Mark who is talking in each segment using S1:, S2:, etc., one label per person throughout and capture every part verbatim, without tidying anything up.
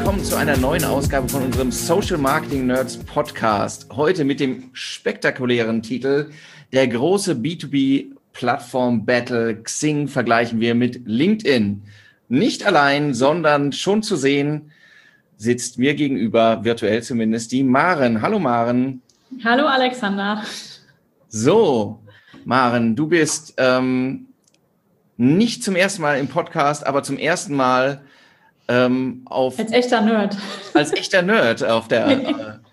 S1: willkommen zu einer neuen Ausgabe von unserem Social Marketing Nerds Podcast. Heute mit dem spektakulären Titel Der große B zwei B Plattform Battle Xing vergleichen wir mit LinkedIn. Nicht allein, sondern schon zu sehen, sitzt mir gegenüber, virtuell zumindest, die Maren. Hallo Maren.
S2: Hallo Alexander.
S1: So, Maren, du bist ähm, nicht zum ersten Mal im Podcast, aber zum ersten Mal ähm, auf...
S2: Als echter Nerd.
S1: Als echter Nerd auf der... äh,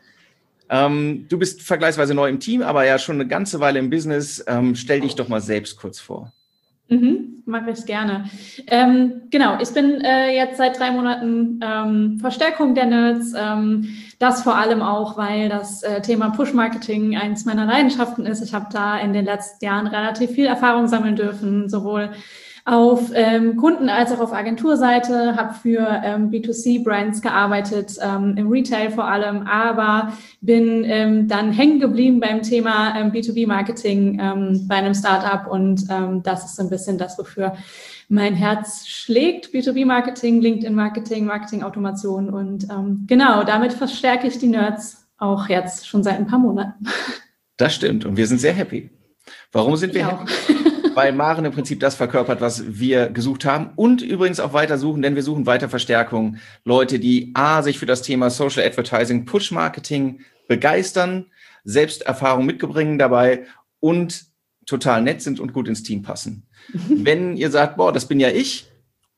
S1: ähm, du bist vergleichsweise neu im Team, aber ja schon eine ganze Weile im Business. Ähm, stell dich doch mal selbst kurz vor.
S2: Mhm, mache ich gerne. Ähm, genau, ich bin äh, jetzt seit drei Monaten ähm, Verstärkung der Nerds. Ähm, das vor allem auch, weil das äh, Thema Push-Marketing eins meiner Leidenschaften ist. Ich habe da in den letzten Jahren relativ viel Erfahrung sammeln dürfen, sowohl auf ähm, Kunden- als auch auf Agenturseite, habe für ähm, B zwei C-Brands gearbeitet, ähm, im Retail vor allem, aber bin ähm, dann hängen geblieben beim Thema ähm, B zwei B-Marketing ähm, bei einem Startup und ähm, das ist so ein bisschen das, wofür mein Herz schlägt. B zwei B-Marketing, LinkedIn-Marketing, Marketing-Automation und ähm, genau, damit verstärke ich die Nerds auch jetzt schon seit ein paar Monaten.
S1: Das stimmt und wir sind sehr happy. Warum sind wir
S2: ich
S1: happy? Weil Maren im Prinzip das verkörpert, was wir gesucht haben und übrigens auch weiter suchen, denn wir suchen weiter Verstärkung. Leute, die A, sich für das Thema Social Advertising, Push-Marketing begeistern, selbst Erfahrung mitbringen dabei und total nett sind und gut ins Team passen. Wenn ihr sagt, boah, das bin ja ich,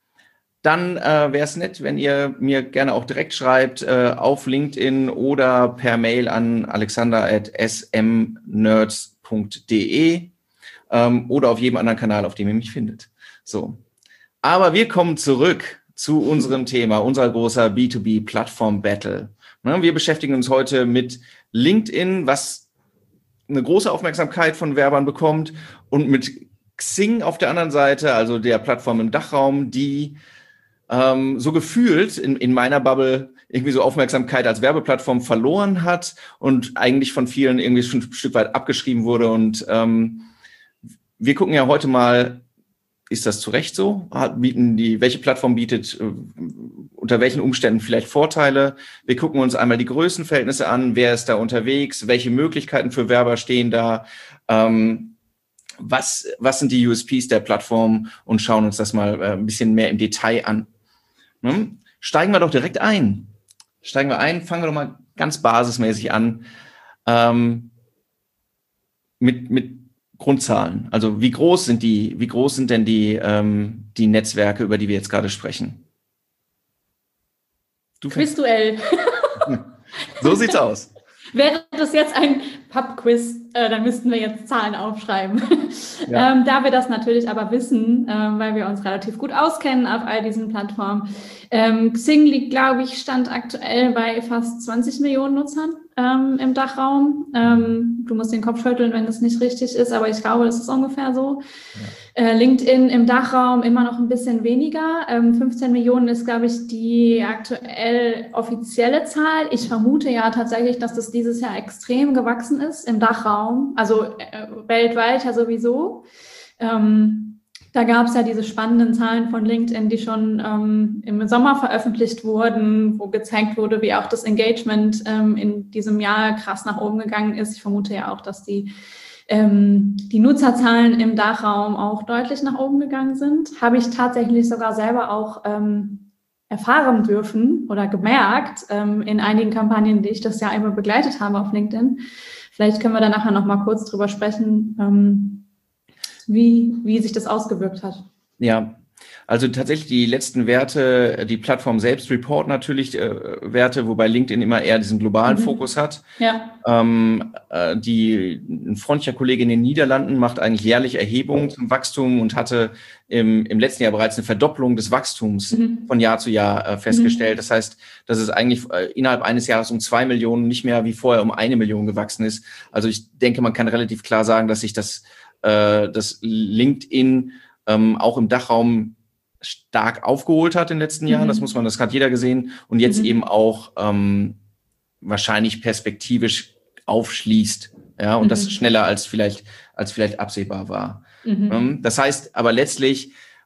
S1: dann äh, wäre es nett, wenn ihr mir gerne auch direkt schreibt äh, auf LinkedIn oder per Mail an alexander at s m nerds punkt d e. Ähm, oder auf jedem anderen Kanal, auf dem ihr mich findet. So. Aber wir kommen zurück zu unserem Thema, unser großer B zwei B Plattform Battle. Ne, wir beschäftigen uns heute mit LinkedIn, was eine große Aufmerksamkeit von Werbern bekommt und mit Xing auf der anderen Seite, also der Plattform im Dachraum, die ähm, so gefühlt in, in meiner Bubble irgendwie so Aufmerksamkeit als Werbeplattform verloren hat und eigentlich von vielen irgendwie schon ein Stück weit abgeschrieben wurde und ähm, wir gucken ja heute mal, ist das zu Recht so? Bieten die, welche Plattform bietet äh, unter welchen Umständen vielleicht Vorteile? Wir gucken uns einmal die Größenverhältnisse an, wer ist da unterwegs, welche Möglichkeiten für Werber stehen da, ähm, was, was sind die U S Ps der Plattform und schauen uns das mal äh, ein bisschen mehr im Detail an. Hm? Steigen wir doch direkt ein. Steigen wir ein, fangen wir doch mal ganz basismäßig an ähm, mit, mit Grundzahlen. Also wie groß sind die, wie groß sind denn die, ähm, die Netzwerke, über die wir jetzt gerade sprechen?
S2: Du Quizduell.
S1: So sieht's aus.
S2: Wäre das jetzt ein Pub-Quiz, äh, dann müssten wir jetzt Zahlen aufschreiben.
S1: Ja.
S2: ähm, da wir das natürlich aber wissen, äh, weil wir uns relativ gut auskennen auf all diesen Plattformen. Ähm, Xing liegt, glaube ich, stand aktuell bei fast zwanzig Millionen Nutzern ähm, im Dachraum. Ähm, du musst den Kopf schütteln, wenn das nicht richtig ist, aber ich glaube, das ist ungefähr so. Ja. Äh, LinkedIn im Dachraum immer noch ein bisschen weniger. Ähm, fünfzehn Millionen ist, glaube ich, die aktuell offizielle Zahl. Ich vermute ja tatsächlich, dass das dieses Jahr extrem gewachsen ist im Dachraum, also äh, weltweit ja sowieso. Ähm, Da gab es ja diese spannenden Zahlen von LinkedIn, die schon ähm, im Sommer veröffentlicht wurden, wo gezeigt wurde, wie auch das Engagement ähm, in diesem Jahr krass nach oben gegangen ist. Ich vermute ja auch, dass die, ähm, die Nutzerzahlen im Dachraum auch deutlich nach oben gegangen sind. Habe ich tatsächlich sogar selber auch ähm, erfahren dürfen oder gemerkt ähm, in einigen Kampagnen, die ich das Jahr immer begleitet habe auf LinkedIn. Vielleicht können wir da nachher noch mal kurz drüber sprechen, ähm, Wie, wie sich das ausgewirkt hat.
S1: Ja, also tatsächlich die letzten Werte, die Plattform selbst report natürlich äh, Werte, wobei LinkedIn immer eher diesen globalen mhm. Fokus hat.
S2: Ja.
S1: Ähm, äh, die, ein freundlicher Kollege in den Niederlanden macht eigentlich jährlich Erhebungen zum Wachstum und hatte im, im letzten Jahr bereits eine Verdopplung des Wachstums mhm. von Jahr zu Jahr äh, festgestellt. Mhm. Das heißt, dass es eigentlich äh, innerhalb eines Jahres um zwei Millionen, nicht mehr wie vorher um eine Million gewachsen ist. Also ich denke, man kann relativ klar sagen, dass sich das dass LinkedIn ähm, auch im Dachraum stark aufgeholt hat in den letzten Jahren. Mhm. Das muss man, das hat jeder gesehen. Und jetzt mhm. eben auch ähm, wahrscheinlich perspektivisch aufschließt. Ja, und mhm. das schneller als vielleicht, als vielleicht absehbar war. Mhm. Ähm, das heißt aber letztlich,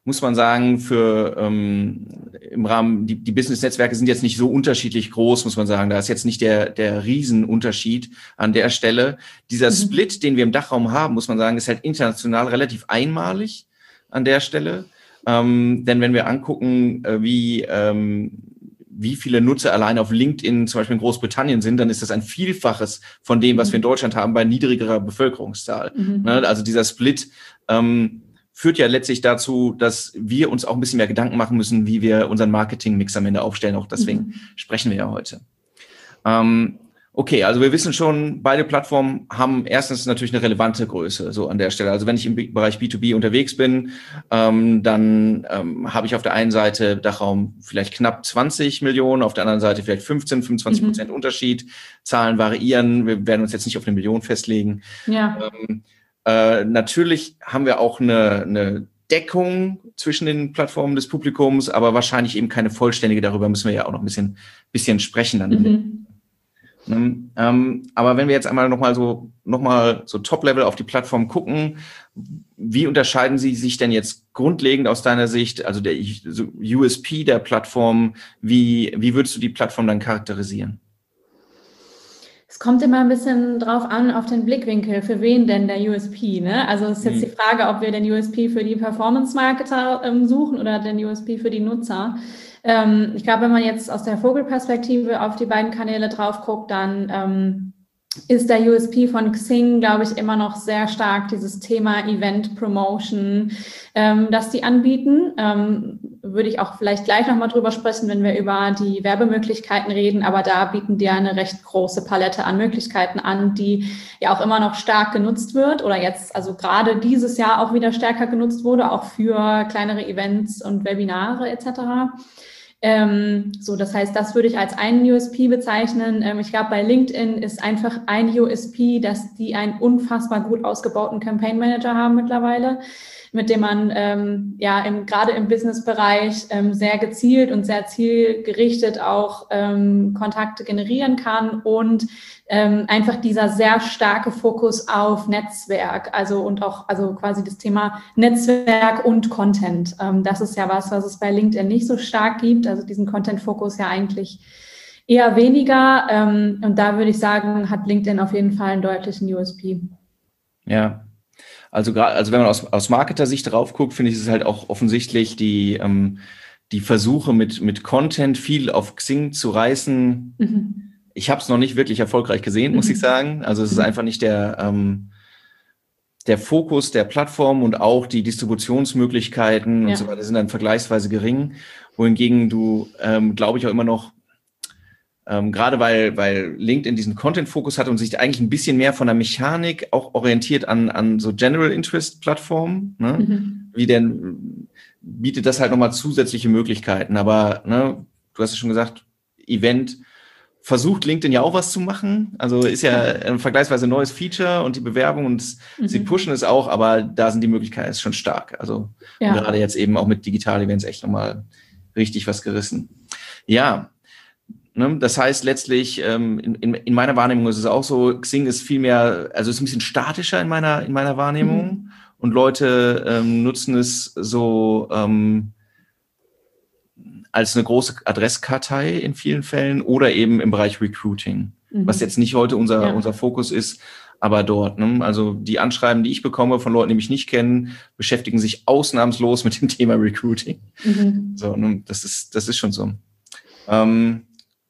S1: muss man sagen, für ähm, im Rahmen, die, die Business-Netzwerke sind jetzt nicht so unterschiedlich groß, muss man sagen. Da ist jetzt nicht der, der Riesenunterschied an der Stelle. Dieser mhm. Split, den wir im Dachraum haben, muss man sagen, ist halt international relativ einmalig an der Stelle. Ähm, denn wenn wir angucken, äh, wie, ähm, wie viele Nutzer allein auf LinkedIn zum Beispiel in Großbritannien sind, dann ist das ein Vielfaches von dem, was wir in Deutschland haben bei niedrigerer Bevölkerungszahl. Mhm. Ne? Also dieser Split ähm, führt ja letztlich dazu, dass wir uns auch ein bisschen mehr Gedanken machen müssen, wie wir unseren Marketing-Mix am Ende aufstellen. Auch deswegen mhm. sprechen wir ja heute. Ähm, okay, also wir wissen schon, beide Plattformen haben erstens natürlich eine relevante Größe so an der Stelle. Also wenn ich im Bereich B zwei B unterwegs bin, ähm, dann ähm, habe ich auf der einen Seite Dachraum vielleicht knapp zwanzig Millionen, auf der anderen Seite vielleicht fünfzehn, fünfundzwanzig Prozent mhm. Unterschied. Zahlen variieren. Wir werden uns jetzt nicht auf eine Million festlegen.
S2: Ja.
S1: Ähm, Äh, natürlich haben wir auch eine, eine Deckung zwischen den Plattformen des Publikums, aber wahrscheinlich eben keine vollständige. Darüber müssen wir ja auch noch ein bisschen, bisschen sprechen dann. Mhm. Ähm, ähm, aber wenn wir jetzt einmal nochmal so, noch mal so Top-Level auf die Plattform gucken, wie unterscheiden sie sich denn jetzt grundlegend aus deiner Sicht, also der so U S P der Plattform, wie, wie würdest du die Plattform dann charakterisieren?
S2: Es kommt immer ein bisschen drauf an, auf den Blickwinkel, für wen denn der U S P, ne? Also es ist jetzt mhm. die Frage, ob wir den U S P für die Performance-Marketer ähm, suchen oder den U S P für die Nutzer. Ähm, ich glaube, wenn man jetzt aus der Vogelperspektive auf die beiden Kanäle drauf guckt, dann ähm, ist der U S P von Xing, glaube ich, immer noch sehr stark dieses Thema Event Promotion, ähm, das die anbieten. Ähm, würde ich auch vielleicht gleich nochmal drüber sprechen, wenn wir über die Werbemöglichkeiten reden, aber da bieten die eine recht große Palette an Möglichkeiten an, die ja auch immer noch stark genutzt wird oder jetzt, also gerade dieses Jahr auch wieder stärker genutzt wurde, auch für kleinere Events und Webinare et cetera. Ähm, so, das heißt, das würde ich als einen U S P bezeichnen. Ähm, ich glaube, bei LinkedIn ist einfach ein U S P, dass die einen unfassbar gut ausgebauten Campaign Manager haben mittlerweile, mit dem man ähm, ja im, gerade im Business-Bereich ähm, sehr gezielt und sehr zielgerichtet auch ähm, Kontakte generieren kann und ähm, einfach dieser sehr starke Fokus auf Netzwerk, also und auch also quasi das Thema Netzwerk und Content. Ähm, das ist ja was, was es bei LinkedIn nicht so stark gibt, also diesen Content-Fokus ja eigentlich eher weniger. Ähm, und da würde ich sagen, hat LinkedIn auf jeden Fall einen deutlichen U S P.
S1: Ja. Also gerade, also wenn man aus, aus Marketer-Sicht drauf guckt, finde ich es halt auch offensichtlich die, ähm, die Versuche mit, mit Content viel auf Xing zu reißen. Mhm. Ich habe es noch nicht wirklich erfolgreich gesehen, muss mhm. ich sagen. Also es ist einfach nicht der, ähm, der Fokus der Plattform und auch die Distributionsmöglichkeiten ja. und so weiter sind dann vergleichsweise gering. Wohingegen du, ähm, glaube ich, auch immer noch Ähm, gerade weil, weil LinkedIn diesen Content-Fokus hat und sich eigentlich ein bisschen mehr von der Mechanik auch orientiert an, an so General-Interest-Plattformen, ne? Mhm. Wie denn bietet das halt nochmal zusätzliche Möglichkeiten. Aber ne, du hast ja schon gesagt, Event versucht LinkedIn ja auch was zu machen. Also ist ja ein vergleichsweise neues Feature und die Bewerbung und mhm. sie pushen es auch, aber da sind die Möglichkeiten schon stark. Also ja. gerade jetzt eben auch mit Digital-Events echt nochmal richtig was gerissen. Ja, das heißt letztlich, ähm, in, in meiner Wahrnehmung ist es auch so, Xing ist viel mehr, also ist ein bisschen statischer in meiner, in meiner Wahrnehmung mhm. und Leute ähm, nutzen es so ähm, als eine große Adresskartei in vielen Fällen oder eben im Bereich Recruiting, mhm. was jetzt nicht heute unser, ja. unser Fokus ist, aber dort. Ne? Also die Anschreiben, die ich bekomme von Leuten, die mich nicht kennen, beschäftigen sich ausnahmslos mit dem Thema Recruiting. Mhm. So, ne? das ist, das ist schon so. Ähm,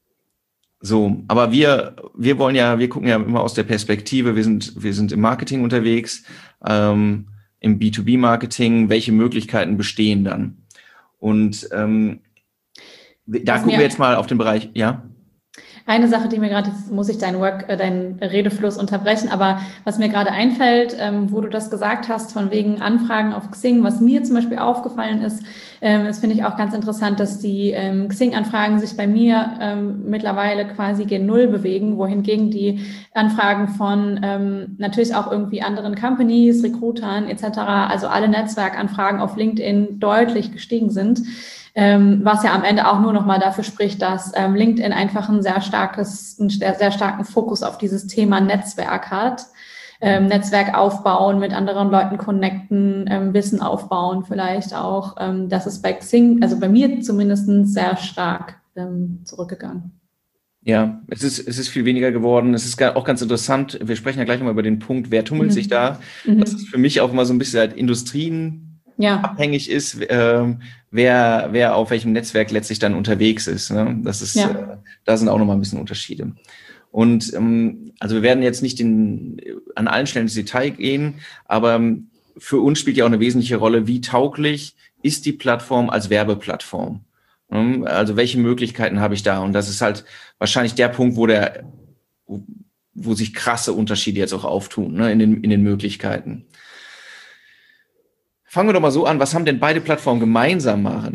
S1: So, aber wir, wir wollen ja, wir gucken ja immer aus der Perspektive, wir sind, wir sind im Marketing unterwegs, ähm, im B zwei B Marketing, welche Möglichkeiten bestehen dann? Und ähm, da gucken wir jetzt mal auf den Bereich, ja?
S2: Eine Sache, die mir gerade, jetzt muss ich deinen Work, äh, deinen Redefluss unterbrechen, aber was mir gerade einfällt, ähm, wo du das gesagt hast, von wegen Anfragen auf Xing, was mir zum Beispiel aufgefallen ist, ähm, das finde ich auch ganz interessant, dass die ähm, Xing-Anfragen sich bei mir ähm, mittlerweile quasi gen Null bewegen, wohingegen die Anfragen von ähm, natürlich auch irgendwie anderen Companies, Recruitern et cetera, also alle Netzwerkanfragen auf LinkedIn deutlich gestiegen sind. Ähm, was ja am Ende auch nur noch mal dafür spricht, dass ähm, LinkedIn einfach ein sehr starkes, einen sehr starken Fokus auf dieses Thema Netzwerk hat. ähm, Netzwerk aufbauen, mit anderen Leuten connecten, ähm, Wissen aufbauen vielleicht auch. Ähm, das ist bei Xing, also bei mir zumindest sehr stark ähm, zurückgegangen.
S1: Ja, es ist, es ist viel weniger geworden. Es ist ga- auch ganz interessant. Wir sprechen ja gleich nochmal über den Punkt, wer tummelt
S2: Mhm.
S1: sich da.
S2: Mhm.
S1: Dass es für mich auch immer so ein bisschen halt industrienabhängig
S2: Ja.
S1: ist, ähm, wer, wer auf welchem Netzwerk letztlich dann unterwegs ist. Ne? Das ist,
S2: Ja.
S1: äh, da sind auch nochmal ein bisschen Unterschiede. Und ähm, also wir werden jetzt nicht in, an allen Stellen ins Detail gehen, aber ähm, für uns spielt ja auch eine wesentliche Rolle, wie tauglich ist die Plattform als Werbeplattform. Ähm, Also welche Möglichkeiten habe ich da? Und das ist halt wahrscheinlich der Punkt, wo der, wo, wo sich krasse Unterschiede jetzt auch auftun, ne, in den, in den Möglichkeiten. Fangen wir doch mal so an. Was haben denn beide Plattformen gemeinsam machen?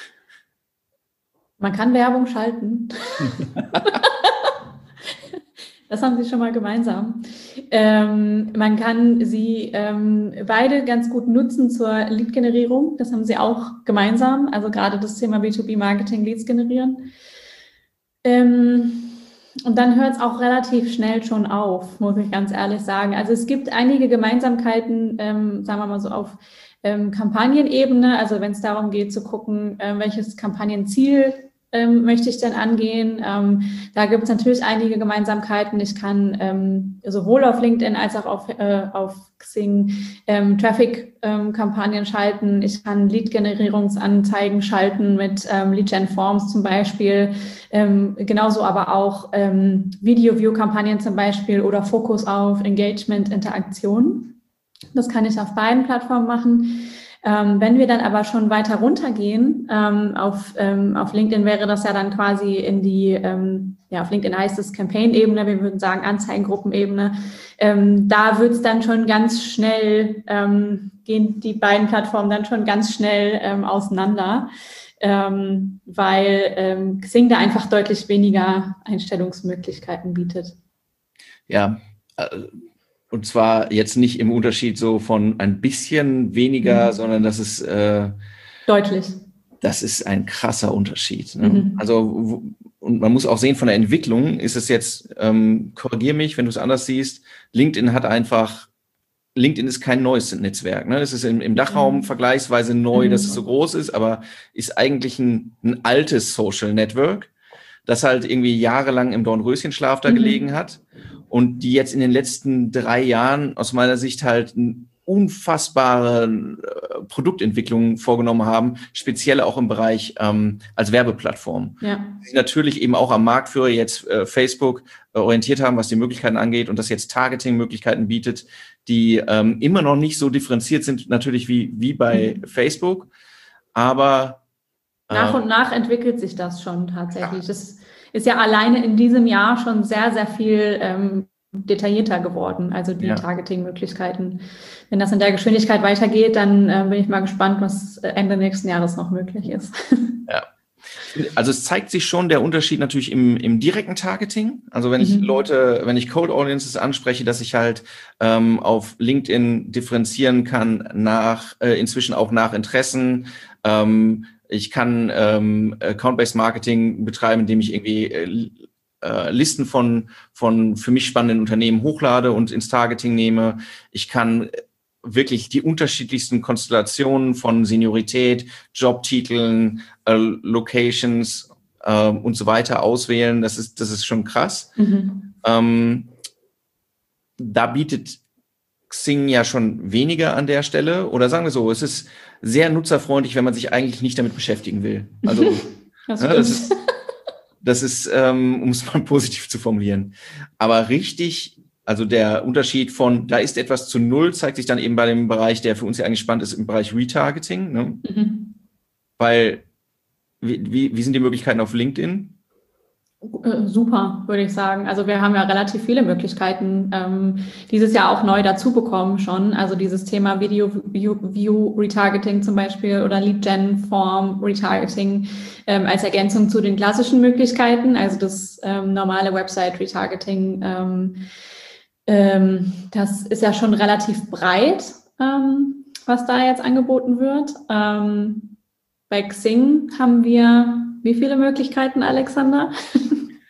S2: Man kann Werbung schalten. Das haben sie schon mal gemeinsam. Ähm, man kann sie ähm, beide ganz gut nutzen zur Lead-Generierung. Das haben sie auch gemeinsam. Also gerade das Thema B zwei B-Marketing, Leads generieren. Ähm, und dann hört es auch relativ schnell schon auf, muss ich ganz ehrlich sagen. Also es gibt einige Gemeinsamkeiten, ähm, sagen wir mal so auf ähm, Kampagnenebene. Also wenn es darum geht zu gucken, äh, welches Kampagnenziel ähm, möchte ich denn angehen. Ähm, da gibt es natürlich einige Gemeinsamkeiten. Ich kann ähm, sowohl auf LinkedIn als auch auf, äh, auf Xing ähm, Traffic-Kampagnen ähm, schalten. Ich kann Lead-Generierungsanzeigen schalten mit ähm, Lead-Gen-Forms zum Beispiel. Ähm, genauso aber auch ähm, Video-View-Kampagnen zum Beispiel oder Fokus auf Engagement, Interaktion. Das kann ich auf beiden Plattformen machen. Ähm, wenn wir dann aber schon weiter runtergehen, ähm, auf, ähm, auf LinkedIn wäre das ja dann quasi in die, ähm, ja, auf LinkedIn heißt es Campaign-Ebene, wir würden sagen Anzeigengruppenebene. Ähm, da wird es dann schon ganz schnell, ähm, gehen die beiden Plattformen dann schon ganz schnell ähm, auseinander, ähm, weil ähm, Xing da einfach deutlich weniger Einstellungsmöglichkeiten bietet.
S1: Ja, äh, und zwar jetzt nicht im Unterschied so von ein bisschen weniger, mhm. sondern das ist äh,
S2: deutlich.
S1: Das ist ein krasser Unterschied. Ne?
S2: Mhm.
S1: Also, und man muss auch sehen, von der Entwicklung ist es jetzt, ähm, korrigier mich, wenn du es anders siehst, LinkedIn hat einfach, LinkedIn ist kein neues Netzwerk. Ne? Es ist im, im Dachraum mhm. vergleichsweise neu, mhm. dass es so groß ist, aber ist eigentlich ein, ein altes Social Network, das halt irgendwie jahrelang im Dornröschenschlaf da mhm. gelegen hat und die jetzt in den letzten drei Jahren aus meiner Sicht halt ein unfassbare äh, Produktentwicklungen vorgenommen haben, speziell auch im Bereich ähm, als Werbeplattform. Ja. Die natürlich eben auch am Marktführer jetzt äh, Facebook äh, orientiert haben, was die Möglichkeiten angeht und das jetzt Targeting-Möglichkeiten bietet, die ähm, immer noch nicht so differenziert sind, natürlich wie, wie bei mhm. Facebook, aber
S2: äh, nach und nach entwickelt sich das schon tatsächlich. Ja. Das ist ja alleine in diesem Jahr schon sehr, sehr viel ähm, detaillierter geworden, also die ja. Targeting-Möglichkeiten. Wenn das in der Geschwindigkeit weitergeht, dann äh, bin ich mal gespannt, was Ende nächsten Jahres noch möglich ist.
S1: Ja. Also es zeigt sich schon der Unterschied natürlich im, im direkten Targeting. Also wenn ich mhm. Leute, wenn ich Cold Audiences anspreche, dass ich halt ähm, auf LinkedIn differenzieren kann nach, äh, inzwischen auch nach Interessen. Ähm, ich kann ähm, Account-Based Marketing betreiben, indem ich irgendwie äh, Listen von, von für mich spannenden Unternehmen hochlade und ins Targeting nehme. Ich kann wirklich die unterschiedlichsten Konstellationen von Seniorität, Jobtiteln, äh, Locations äh, und so weiter auswählen. Das ist, das ist schon krass. Mhm. Ähm, da bietet Xing ja schon weniger an der Stelle. Oder sagen wir so, es ist sehr nutzerfreundlich, wenn man sich eigentlich nicht damit beschäftigen will. Also das, ne, das ist Das ist, ähm, um es mal positiv zu formulieren. Aber richtig, also der Unterschied von, da ist etwas zu null, zeigt sich dann eben bei dem Bereich, der für uns ja eigentlich spannend ist, im Bereich Retargeting. Ne? Mhm. Weil, wie, wie, wie sind die Möglichkeiten auf LinkedIn?
S2: Super, würde ich sagen. Also wir haben ja relativ viele Möglichkeiten ähm, dieses Jahr auch neu dazu bekommen schon. Also dieses Thema Video View, View Retargeting zum Beispiel oder Lead Gen Form Retargeting ähm, als Ergänzung zu den klassischen Möglichkeiten. Also das ähm, normale Website Retargeting, ähm, ähm, das ist ja schon relativ breit, ähm, was da jetzt angeboten wird. Ähm, bei Xing haben wir wie viele Möglichkeiten, Alexander?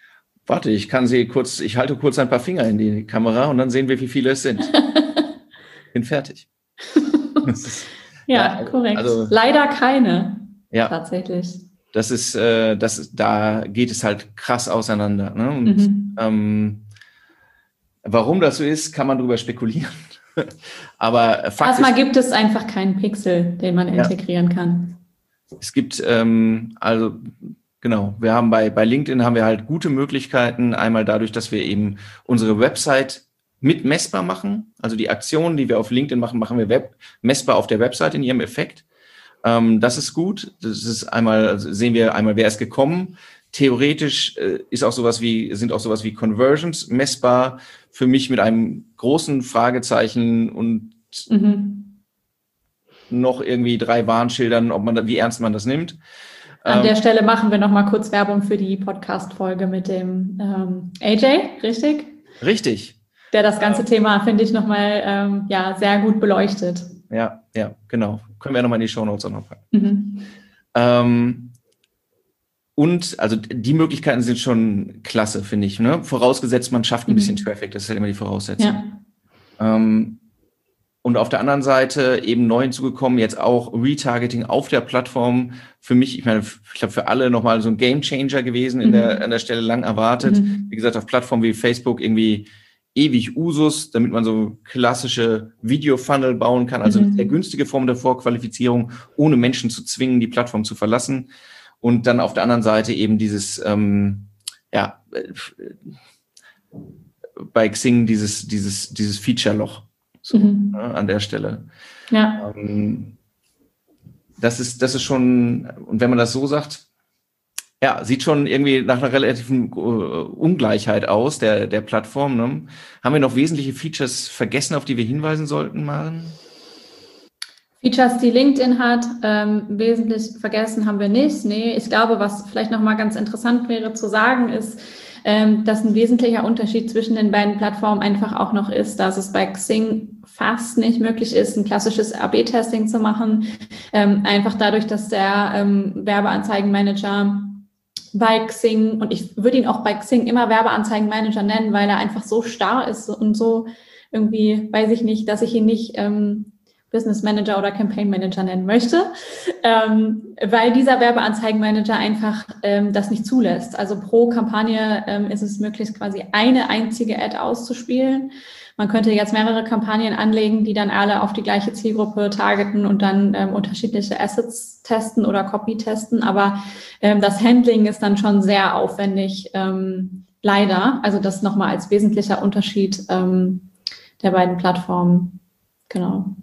S1: Warte, ich kann sie kurz, ich halte kurz ein paar Finger in die Kamera und dann sehen wir, wie viele es sind. Bin fertig.
S2: Ist, ja, ja, korrekt.
S1: Also,
S2: leider keine.
S1: Ja.
S2: Tatsächlich.
S1: Das ist, äh, das ist, da geht es halt krass auseinander. Ne? Und, mhm. ähm, warum das so ist, kann man drüber spekulieren. Aber
S2: erstmal gibt es einfach keinen Pixel, den man ja. integrieren kann.
S1: Es gibt, ähm, also genau, wir haben bei, bei LinkedIn haben wir halt gute Möglichkeiten, einmal dadurch, dass wir eben unsere Website mit messbar machen. Also die Aktionen, die wir auf LinkedIn machen, machen wir web messbar auf der Website in ihrem Effekt. Ähm, das ist gut. Das ist einmal, also sehen wir einmal, wer ist gekommen. Theoretisch äh, ist auch sowas wie, sind auch sowas wie Conversions messbar. Für mich mit einem großen Fragezeichen und mhm. noch irgendwie drei Warnschildern, ob man da, wie ernst man das nimmt.
S2: An ähm, der Stelle machen wir noch mal kurz Werbung für die Podcast-Folge mit dem ähm, A J, richtig?
S1: Richtig.
S2: Der das ganze ähm, Thema, finde ich, noch mal ähm, ja, sehr gut beleuchtet.
S1: Ja, ja, genau. Können wir noch mal in die Shownotes auch noch packen. Mhm. Ähm, Und also die Möglichkeiten sind schon klasse, finde ich. Ne? Vorausgesetzt, man schafft ein mhm. bisschen Traffic, das ist halt immer die Voraussetzung. Ja. Ähm, und auf der anderen Seite eben neu hinzugekommen, jetzt auch Retargeting auf der Plattform. Für mich, ich meine, ich glaube für alle nochmal so ein Gamechanger gewesen, in mhm. der, an der Stelle lang erwartet. Mhm. Wie gesagt, auf Plattformen wie Facebook irgendwie ewig Usus, damit man so klassische Video-Funnel bauen kann. Also mhm. eine sehr günstige Form der Vorqualifizierung, ohne Menschen zu zwingen, die Plattform zu verlassen. Und dann auf der anderen Seite eben dieses, ähm, ja, bei Xing dieses, dieses, dieses Feature-Loch so, mhm. ne, an der Stelle. Ja. Ähm, das ist, das ist schon, und wenn man das so sagt, ja, sieht schon irgendwie nach einer relativen äh, Ungleichheit aus, der, der Plattform. Ne? Haben wir noch wesentliche Features vergessen, auf die wir hinweisen sollten, Maren?
S2: Features, die LinkedIn hat, ähm, wesentlich vergessen haben wir nicht. Nee, ich glaube, was vielleicht nochmal ganz interessant wäre zu sagen, ist, ähm, dass ein wesentlicher Unterschied zwischen den beiden Plattformen einfach auch noch ist, dass es bei Xing fast nicht möglich ist, ein klassisches A B Testing zu machen. Ähm, einfach dadurch, dass der ähm, Werbeanzeigenmanager bei Xing, und ich würde ihn auch bei Xing immer Werbeanzeigenmanager nennen, weil er einfach so starr ist und so irgendwie, weiß ich nicht, dass ich ihn nicht ähm, Business Manager oder Campaign Manager nennen möchte, ähm, weil dieser Werbeanzeigenmanager einfach ähm, das nicht zulässt. Also pro Kampagne ähm, ist es möglich, quasi eine einzige Ad auszuspielen. Man könnte jetzt mehrere Kampagnen anlegen, die dann alle auf die gleiche Zielgruppe targeten und dann ähm, unterschiedliche Assets testen oder Copy testen. Aber ähm, das Handling ist dann schon sehr aufwendig, ähm, leider. Also das nochmal als wesentlicher Unterschied ähm, der beiden Plattformen. Genau.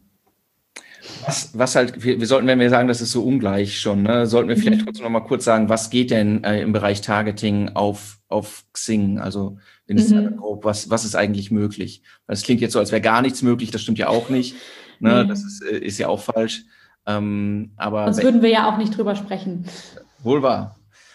S1: Was, was halt, wir, wir sollten, wenn wir sagen, das ist so ungleich schon, ne, sollten wir vielleicht trotzdem noch mal kurz sagen, was geht denn äh, im Bereich Targeting auf, auf Xing? Also, wenn es mhm. grob, was, was ist eigentlich möglich? Weil es klingt jetzt so, als wäre gar nichts möglich, das stimmt ja auch nicht. Ne, nee. Das ist, ist ja auch falsch. Ähm, aber
S2: Sonst würden wir ja auch nicht drüber sprechen.
S1: Wohl wahr.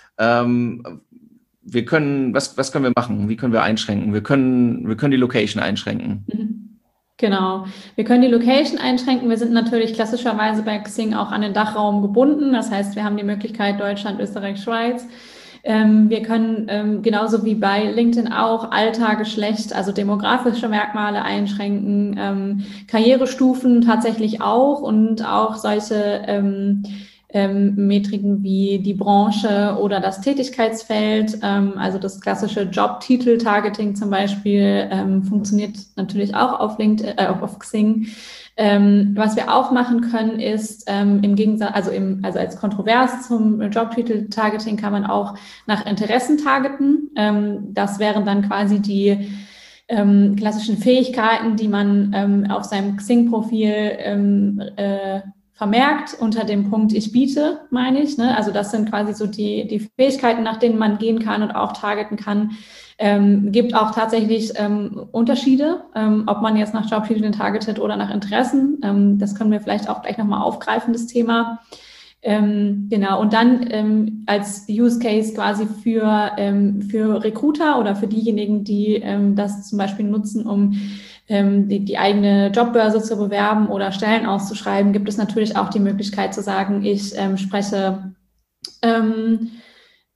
S1: Ähm, wir können, was, was können wir machen? Wie können wir einschränken? Wir können, wir können die Location einschränken.
S2: Mhm. Genau. Wir können die Location einschränken. Wir sind natürlich klassischerweise bei Xing auch an den Dachraum gebunden. Das heißt, wir haben die Möglichkeit Deutschland, Österreich, Schweiz. Ähm, wir können ähm, genauso wie bei LinkedIn auch Alter, Geschlecht, also demografische Merkmale einschränken, ähm, Karrierestufen tatsächlich auch und auch solche ähm, Ähm, Metriken wie die Branche oder das Tätigkeitsfeld, ähm, also das klassische Jobtitel-Targeting zum Beispiel, ähm, funktioniert natürlich auch auf LinkedIn, äh, auf Xing. Ähm, was wir auch machen können, ist ähm, im Gegensatz, also im, also als Kontrovers zum Jobtitel-Targeting kann man auch nach Interessen targeten. Ähm, das wären dann quasi die ähm, klassischen Fähigkeiten, die man ähm, auf seinem Xing-Profil ähm, äh, vermerkt unter dem Punkt ich biete, meine ich. Ne? Also das sind quasi so die, die Fähigkeiten, nach denen man gehen kann und auch targeten kann. Ähm, gibt auch tatsächlich ähm, Unterschiede, ähm, ob man jetzt nach Jobtiteln targetet oder nach Interessen. Ähm, das können wir vielleicht auch gleich nochmal aufgreifen, das Thema. Ähm, genau, und dann ähm, als Use Case quasi für, ähm, für Recruiter oder für diejenigen, die ähm, das zum Beispiel nutzen, um ähm, die, die eigene Jobbörse zu bewerben oder Stellen auszuschreiben, gibt es natürlich auch die Möglichkeit zu sagen, ich ähm, spreche ähm,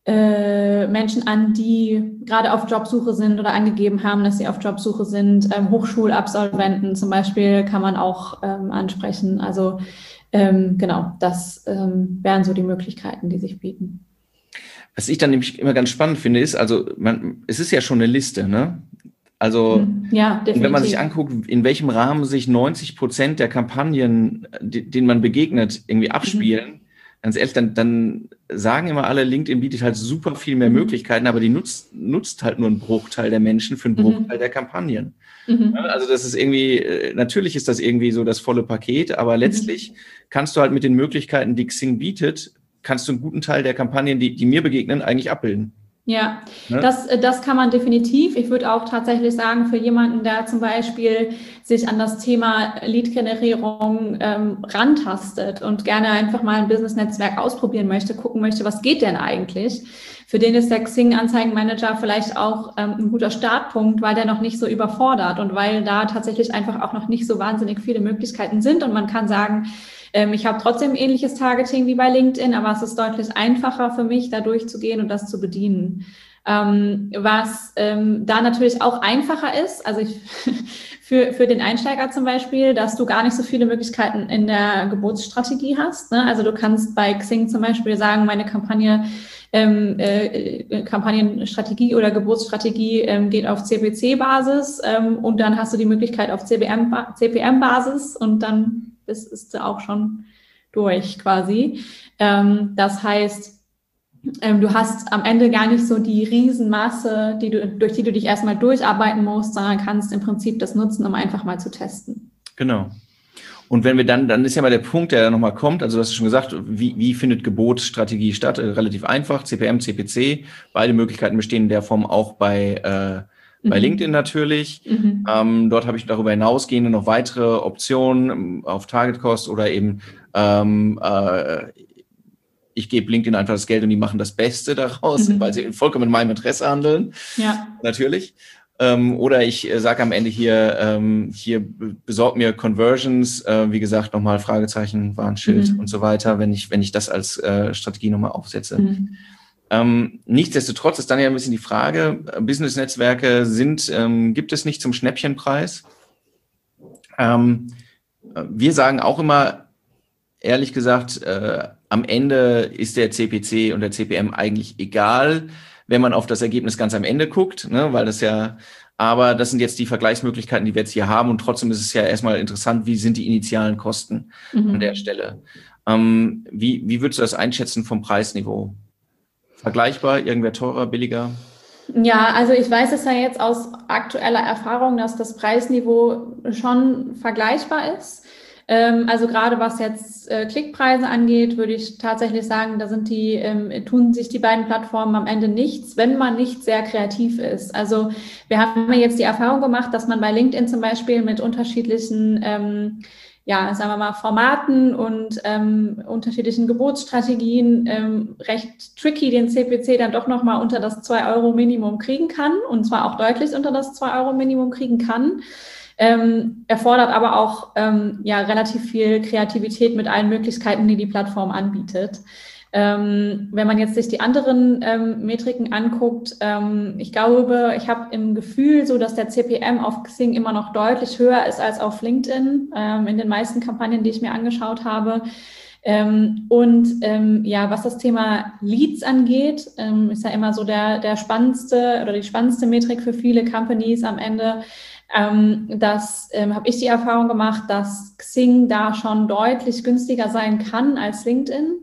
S2: äh, Menschen an, die gerade auf Jobsuche sind oder angegeben haben, dass sie auf Jobsuche sind. Ähm, Hochschulabsolventen zum Beispiel kann man auch ähm, ansprechen. Also ähm, genau, das ähm, wären so die Möglichkeiten, die sich bieten.
S1: Was ich dann nämlich immer ganz spannend finde, ist, also man, es ist ja schon eine Liste, ne? Also,
S2: ja, definitiv.
S1: Wenn man sich anguckt, in welchem Rahmen sich neunzig Prozent der Kampagnen, denen man begegnet, irgendwie abspielen, mhm. ganz ehrlich, dann, dann sagen immer alle, LinkedIn bietet halt super viel mehr mhm. Möglichkeiten, aber die nutzt, nutzt halt nur einen Bruchteil der Menschen für einen Bruchteil mhm. der Kampagnen. Mhm. Also das ist irgendwie, natürlich ist das irgendwie so das volle Paket, aber letztlich mhm. kannst du halt mit den Möglichkeiten, die Xing bietet, kannst du einen guten Teil der Kampagnen, die, die mir begegnen, eigentlich abbilden.
S2: Ja, ne? das, das kann man definitiv. Ich würde auch tatsächlich sagen, für jemanden, der zum Beispiel sich an das Thema Lead-Generierung ähm, rantastet und gerne einfach mal ein Business-Netzwerk ausprobieren möchte, gucken möchte, was geht denn eigentlich? Für den ist der Xing-Anzeigenmanager vielleicht auch ähm, ein guter Startpunkt, weil der noch nicht so überfordert und weil da tatsächlich einfach auch noch nicht so wahnsinnig viele Möglichkeiten sind. Und man kann sagen, ich habe trotzdem ähnliches Targeting wie bei LinkedIn, aber es ist deutlich einfacher für mich, da durchzugehen und das zu bedienen. Ähm, was ähm, da natürlich auch einfacher ist, also ich, für, für den Einsteiger zum Beispiel, dass du gar nicht so viele Möglichkeiten in der Geburtsstrategie hast. Ne? Also du kannst bei Xing zum Beispiel sagen, meine Kampagne Ähm, äh, Kampagnenstrategie oder Geburtsstrategie ähm, geht auf C P C-Basis ähm, und dann hast du die Möglichkeit auf C P M-Basis und dann bist, ist du auch schon durch quasi. Ähm, das heißt, ähm, du hast am Ende gar nicht so die Riesenmasse, die du, durch die du dich erstmal durcharbeiten musst, sondern kannst im Prinzip das nutzen, um einfach mal zu testen.
S1: Genau. Und wenn wir dann, dann ist ja mal der Punkt, der nochmal kommt, also du hast schon gesagt, wie, wie findet Geburtsstrategie statt? Äh, relativ einfach, C P M, C P C, beide Möglichkeiten bestehen in der Form auch bei, äh, bei mhm. LinkedIn natürlich. Mhm. Ähm, dort habe ich darüber hinausgehende noch weitere Optionen auf Target Cost oder eben ähm, äh, ich gebe LinkedIn einfach das Geld und die machen das Beste daraus, mhm. weil sie vollkommen in meinem Interesse handeln. Ja. Natürlich. Ähm, oder ich äh, sage am Ende hier, ähm, hier besorgt mir Conversions, äh, wie gesagt, nochmal Fragezeichen, Warnschild mhm. und so weiter, wenn ich, wenn ich das als äh, Strategie nochmal aufsetze. Mhm. Ähm, nichtsdestotrotz ist dann ja ein bisschen die Frage, Business-Netzwerke sind, ähm, gibt es nicht zum Schnäppchenpreis? Ähm, wir sagen auch immer, ehrlich gesagt, äh, am Ende ist der C P C und der C P M eigentlich egal, wenn man auf das Ergebnis ganz am Ende guckt, ne, weil das ja, aber das sind jetzt die Vergleichsmöglichkeiten, die wir jetzt hier haben und trotzdem ist es ja erstmal interessant, wie sind die initialen Kosten mhm. an der Stelle. Ähm, wie, wie würdest du das einschätzen vom Preisniveau? Vergleichbar, irgendwer teurer, billiger?
S2: Ja, also ich weiß es ja jetzt aus aktueller Erfahrung, dass das Preisniveau schon vergleichbar ist. Also gerade was jetzt äh, Klickpreise angeht, würde ich tatsächlich sagen, da sind die, ähm, tun sich die beiden Plattformen am Ende nichts, wenn man nicht sehr kreativ ist. Also wir haben ja jetzt die Erfahrung gemacht, dass man bei LinkedIn zum Beispiel mit unterschiedlichen, ähm, ja, sagen wir mal, Formaten und ähm, unterschiedlichen Geburtsstrategien ähm, recht tricky den C P C dann doch nochmal unter das zwei Euro Minimum kriegen kann und zwar auch deutlich unter das zwei Euro Minimum kriegen kann. Ähm, erfordert aber auch ähm, ja relativ viel Kreativität mit allen Möglichkeiten, die die Plattform anbietet. Ähm, wenn man jetzt sich die anderen ähm, Metriken anguckt, ähm, ich glaube, ich habe im Gefühl so, dass der C P M auf Xing immer noch deutlich höher ist als auf LinkedIn ähm, in den meisten Kampagnen, die ich mir angeschaut habe. Ähm, und ähm, ja, was das Thema Leads angeht, ähm, ist ja immer so der der spannendste oder die spannendste Metrik für viele Companies am Ende. Ähm, das ähm, habe ich die Erfahrung gemacht, dass Xing da schon deutlich günstiger sein kann als LinkedIn.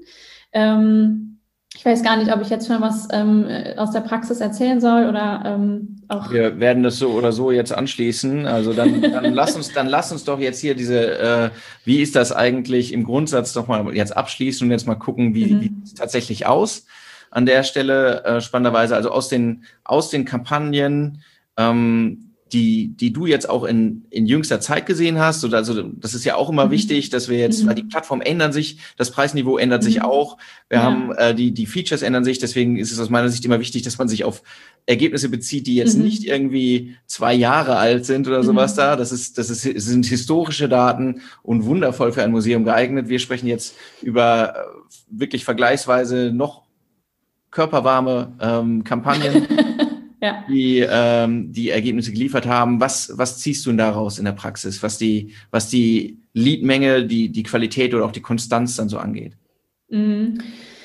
S2: Ähm, ich weiß gar nicht, ob ich jetzt schon was ähm, aus der Praxis erzählen soll oder ähm, auch.
S1: Wir werden das so oder so jetzt anschließen. Also dann, dann lass uns, dann lass uns doch jetzt hier diese, äh, wie ist das eigentlich im Grundsatz doch mal jetzt abschließen und jetzt mal gucken, wie, mhm. wie sieht es tatsächlich aus an der Stelle, äh, spannenderweise, also aus den, aus den Kampagnen, ähm, die, die du jetzt auch in, in jüngster Zeit gesehen hast. Oder also das ist ja auch immer mhm. wichtig, dass wir jetzt, mhm. weil die Plattformen ändern sich, das Preisniveau ändert mhm. sich auch. Wir ja. haben äh, die, die Features ändern sich, deswegen ist es aus meiner Sicht immer wichtig, dass man sich auf Ergebnisse bezieht, die jetzt mhm. nicht irgendwie zwei Jahre alt sind oder sowas mhm. da. Das ist, das ist, das sind historische Daten und wundervoll für ein Museum geeignet. Wir sprechen jetzt über wirklich vergleichsweise noch körperwarme ähm, Kampagnen, ja. die ähm, die Ergebnisse geliefert haben. Was was ziehst du denn daraus in der Praxis, was die was die Leadmenge, die die Qualität oder auch die Konstanz dann so angeht?
S2: Mhm.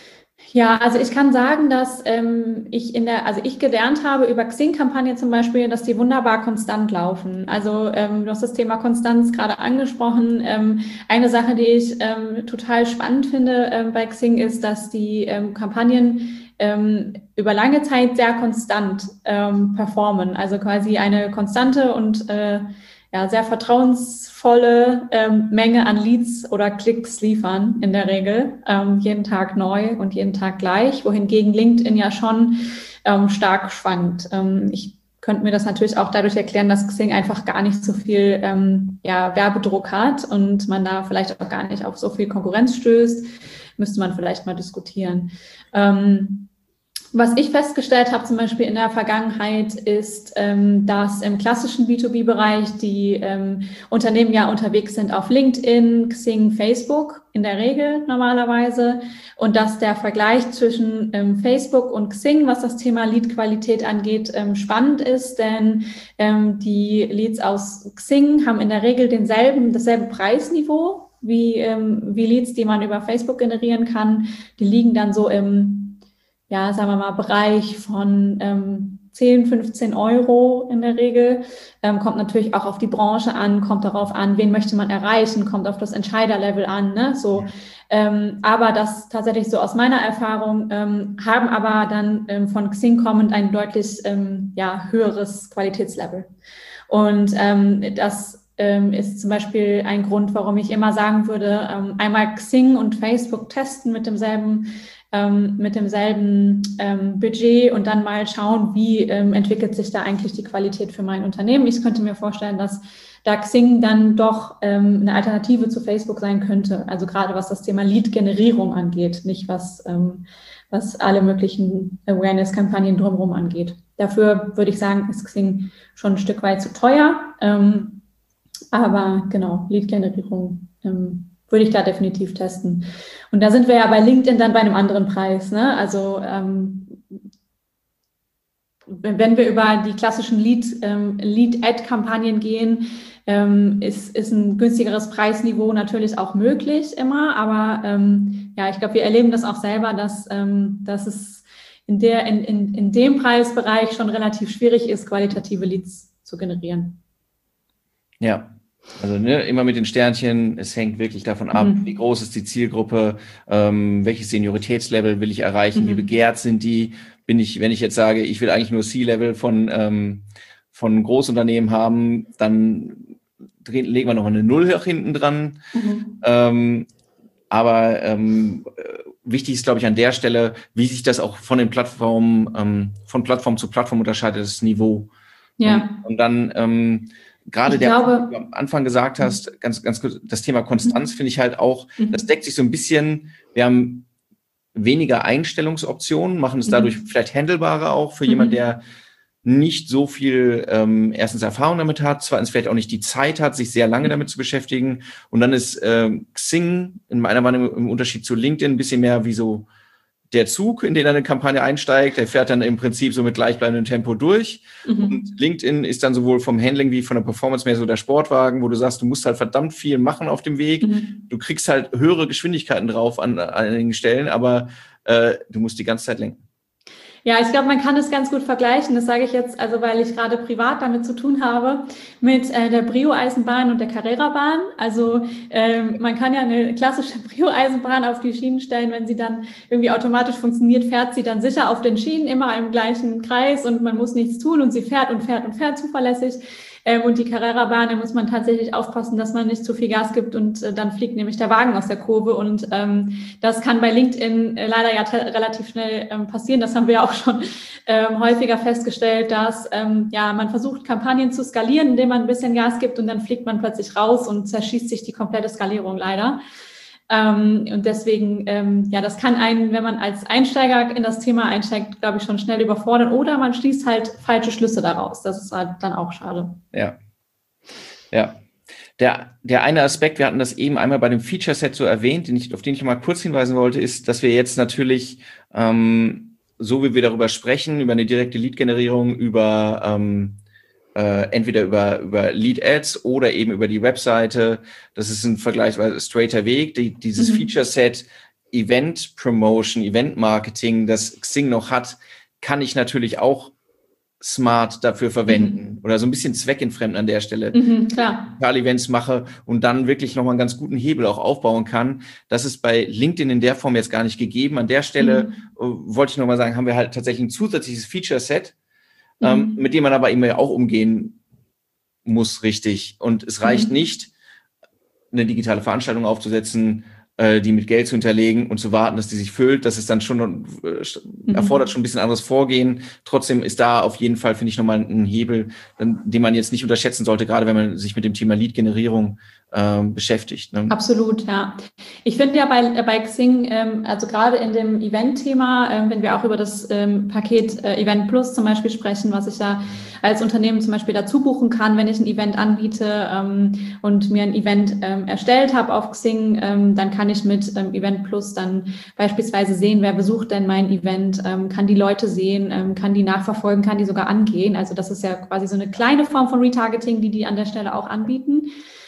S2: Ja, also ich kann sagen, dass ähm, ich in der, also ich gelernt habe über Xing-Kampagnen zum Beispiel, dass die wunderbar konstant laufen. Also ähm, du hast das Thema Konstanz gerade angesprochen. Ähm, eine Sache, die ich ähm, total spannend finde ähm, bei Xing ist, dass die ähm, Kampagnen ähm, über lange Zeit sehr konstant ähm, performen. Also quasi eine konstante und äh, ja, sehr vertrauensvolle ähm, Menge an Leads oder Klicks liefern in der Regel, ähm, jeden Tag neu und jeden Tag gleich, wohingegen LinkedIn ja schon ähm, stark schwankt. Ähm, ich könnte mir das natürlich auch dadurch erklären, dass Xing einfach gar nicht so viel ähm, ja, Werbedruck hat und man da vielleicht auch gar nicht auf so viel Konkurrenz stößt. Müsste man vielleicht mal diskutieren. Ähm, Was ich festgestellt habe, zum Beispiel in der Vergangenheit, ist, ähm, dass im klassischen B zwei B-Bereich die ähm, Unternehmen ja unterwegs sind auf LinkedIn, Xing, Facebook in der Regel normalerweise und dass der Vergleich zwischen ähm, Facebook und Xing, was das Thema Lead-Qualität angeht, ähm, spannend ist, denn ähm, die Leads aus Xing haben in der Regel denselben, dasselbe Preisniveau wie, ähm, wie Leads, die man über Facebook generieren kann. Die liegen dann so im ja, sagen wir mal, Bereich von ähm, zehn, fünfzehn Euro in der Regel. Ähm, kommt natürlich auch auf die Branche an, kommt darauf an, wen möchte man erreichen, kommt auf das Entscheiderlevel an, ne? So, ähm, aber das tatsächlich so aus meiner Erfahrung, ähm, haben aber dann ähm, von Xing kommend ein deutlich ähm, ja, höheres Qualitätslevel. Und ähm, das ähm, ist zum Beispiel ein Grund, warum ich immer sagen würde, ähm, einmal Xing und Facebook testen mit demselben Ähm, mit demselben ähm, Budget und dann mal schauen, wie ähm, entwickelt sich da eigentlich die Qualität für mein Unternehmen. Ich könnte mir vorstellen, dass da Xing dann doch ähm, eine Alternative zu Facebook sein könnte. Also gerade was das Thema Lead-Generierung angeht, nicht was, ähm, was alle möglichen Awareness-Kampagnen drumherum angeht. Dafür würde ich sagen, ist Xing schon ein Stück weit zu teuer. Ähm, aber genau, Lead-Generierung ähm, würde ich da definitiv testen. Und da sind wir ja bei LinkedIn dann bei einem anderen Preis, ne? Also ähm, wenn wir über die klassischen Lead, ähm, Lead-Ad-Kampagnen gehen, ähm, ist, ist ein günstigeres Preisniveau natürlich auch möglich immer. Aber ähm, ja, ich glaube, wir erleben das auch selber, dass, ähm, dass es in, der, in, in, in dem Preisbereich schon relativ schwierig ist, qualitative Leads zu generieren.
S1: Ja. Also ne, immer mit den Sternchen, es hängt wirklich davon ab,
S2: Mhm.
S1: wie groß ist die Zielgruppe, ähm, welches Senioritätslevel will ich erreichen, mhm. wie begehrt sind die, bin ich, wenn ich jetzt sage, ich will eigentlich nur C-Level von, ähm, von Großunternehmen haben, dann drehen, legen wir noch eine Null nach hinten dran. Mhm. Ähm, aber ähm, wichtig ist, glaube ich, an der Stelle, wie sich das auch von den Plattformen, ähm, von Plattform zu Plattform unterscheidet, das Niveau. Ja. Und, und dann ähm, Gerade der,
S2: glaube,
S1: wie du am Anfang gesagt hast, ganz, ganz kurz, das Thema Konstanz finde ich halt auch, das deckt sich so ein bisschen, wir haben weniger Einstellungsoptionen, machen es dadurch vielleicht handelbarer auch für jemand, der nicht so viel, ähm, erstens Erfahrung damit hat, zweitens vielleicht auch nicht die Zeit hat, sich sehr lange damit zu beschäftigen. Und dann ist ähm, Xing in meiner Meinung im Unterschied zu LinkedIn ein bisschen mehr wie so der Zug, in den eine Kampagne einsteigt, der fährt dann im Prinzip so mit gleichbleibendem Tempo durch. Mhm. Und LinkedIn ist dann sowohl vom Handling wie von der Performance mehr so der Sportwagen, wo du sagst, du musst halt verdammt viel machen auf dem Weg. Mhm. Du kriegst halt höhere Geschwindigkeiten drauf an, an einigen Stellen, aber äh, du musst die ganze Zeit lenken.
S2: Ja, ich glaube, man kann es ganz gut vergleichen. Das sage ich jetzt, also weil ich gerade privat damit zu tun habe, mit äh, der Brio-Eisenbahn und der Carrera-Bahn. Also ähm, man kann ja eine klassische Brio-Eisenbahn auf die Schienen stellen, wenn sie dann irgendwie automatisch funktioniert, fährt sie dann sicher auf den Schienen, immer im gleichen Kreis und man muss nichts tun und sie fährt und fährt und fährt zuverlässig. Ähm, und die Carrera-Bahn, da muss man tatsächlich aufpassen, dass man nicht zu viel Gas gibt und äh, dann fliegt nämlich der Wagen aus der Kurve. Und ähm, das kann bei LinkedIn äh, leider ja te- relativ schnell ähm, passieren. Das haben wir ja auch schon ähm, häufiger festgestellt, dass ähm, ja man versucht, Kampagnen zu skalieren, indem man ein bisschen Gas gibt und dann fliegt man plötzlich raus und zerschießt sich die komplette Skalierung leider. Ähm, und deswegen, ähm, ja, das kann einen, wenn man als Einsteiger in das Thema einsteigt, glaube ich, schon schnell überfordern oder man schließt halt falsche Schlüsse daraus. Das ist halt dann auch schade.
S1: Ja, ja. Der, der eine Aspekt, wir hatten das eben einmal bei dem Feature-Set so erwähnt, den ich, auf den ich mal kurz hinweisen wollte, ist, dass wir jetzt natürlich ähm, so wie wir darüber sprechen, über eine direkte Lead-Generierung, über ähm, äh, entweder über, über Lead-Ads oder eben über die Webseite, das ist ein vergleichsweise straighter Weg. Die, dieses mhm. Feature-Set Event-Promotion, Event-Marketing, das Xing noch hat, kann ich natürlich auch smart dafür verwenden mhm. oder so ein bisschen zweckentfremden an der Stelle.
S2: Mhm, klar.
S1: Events mache und dann wirklich nochmal einen ganz guten Hebel auch aufbauen kann. Das ist bei LinkedIn in der Form jetzt gar nicht gegeben. An der Stelle mhm. wollte ich nochmal sagen, haben wir halt tatsächlich ein zusätzliches Feature-Set, mhm. ähm, mit dem man aber immer auch umgehen muss, richtig. Und es reicht mhm. nicht, eine digitale Veranstaltung aufzusetzen, die mit Geld zu hinterlegen und zu warten, dass die sich füllt. Das ist dann schon, äh, erfordert schon ein bisschen anderes Vorgehen. Trotzdem ist da auf jeden Fall, finde ich, nochmal ein Hebel, den man jetzt nicht unterschätzen sollte, gerade wenn man sich mit dem Thema Lead-Generierung äh, beschäftigt. Ne?
S2: Absolut, ja. Ich finde ja bei, bei Xing, ähm, also gerade in dem Event-Thema, ähm, wenn wir auch über das ähm, Paket äh, Event Plus zum Beispiel sprechen, was ich ja als Unternehmen zum Beispiel dazu buchen kann, wenn ich ein Event anbiete ähm, und mir ein Event ähm, erstellt habe auf Xing, ähm, dann kann ich mit ähm, Event Plus dann beispielsweise sehen, wer besucht denn mein Event, ähm, kann die Leute sehen, ähm, kann die nachverfolgen, kann die sogar angehen. Also das ist ja quasi so eine kleine Form von Retargeting, die die an der Stelle auch anbieten.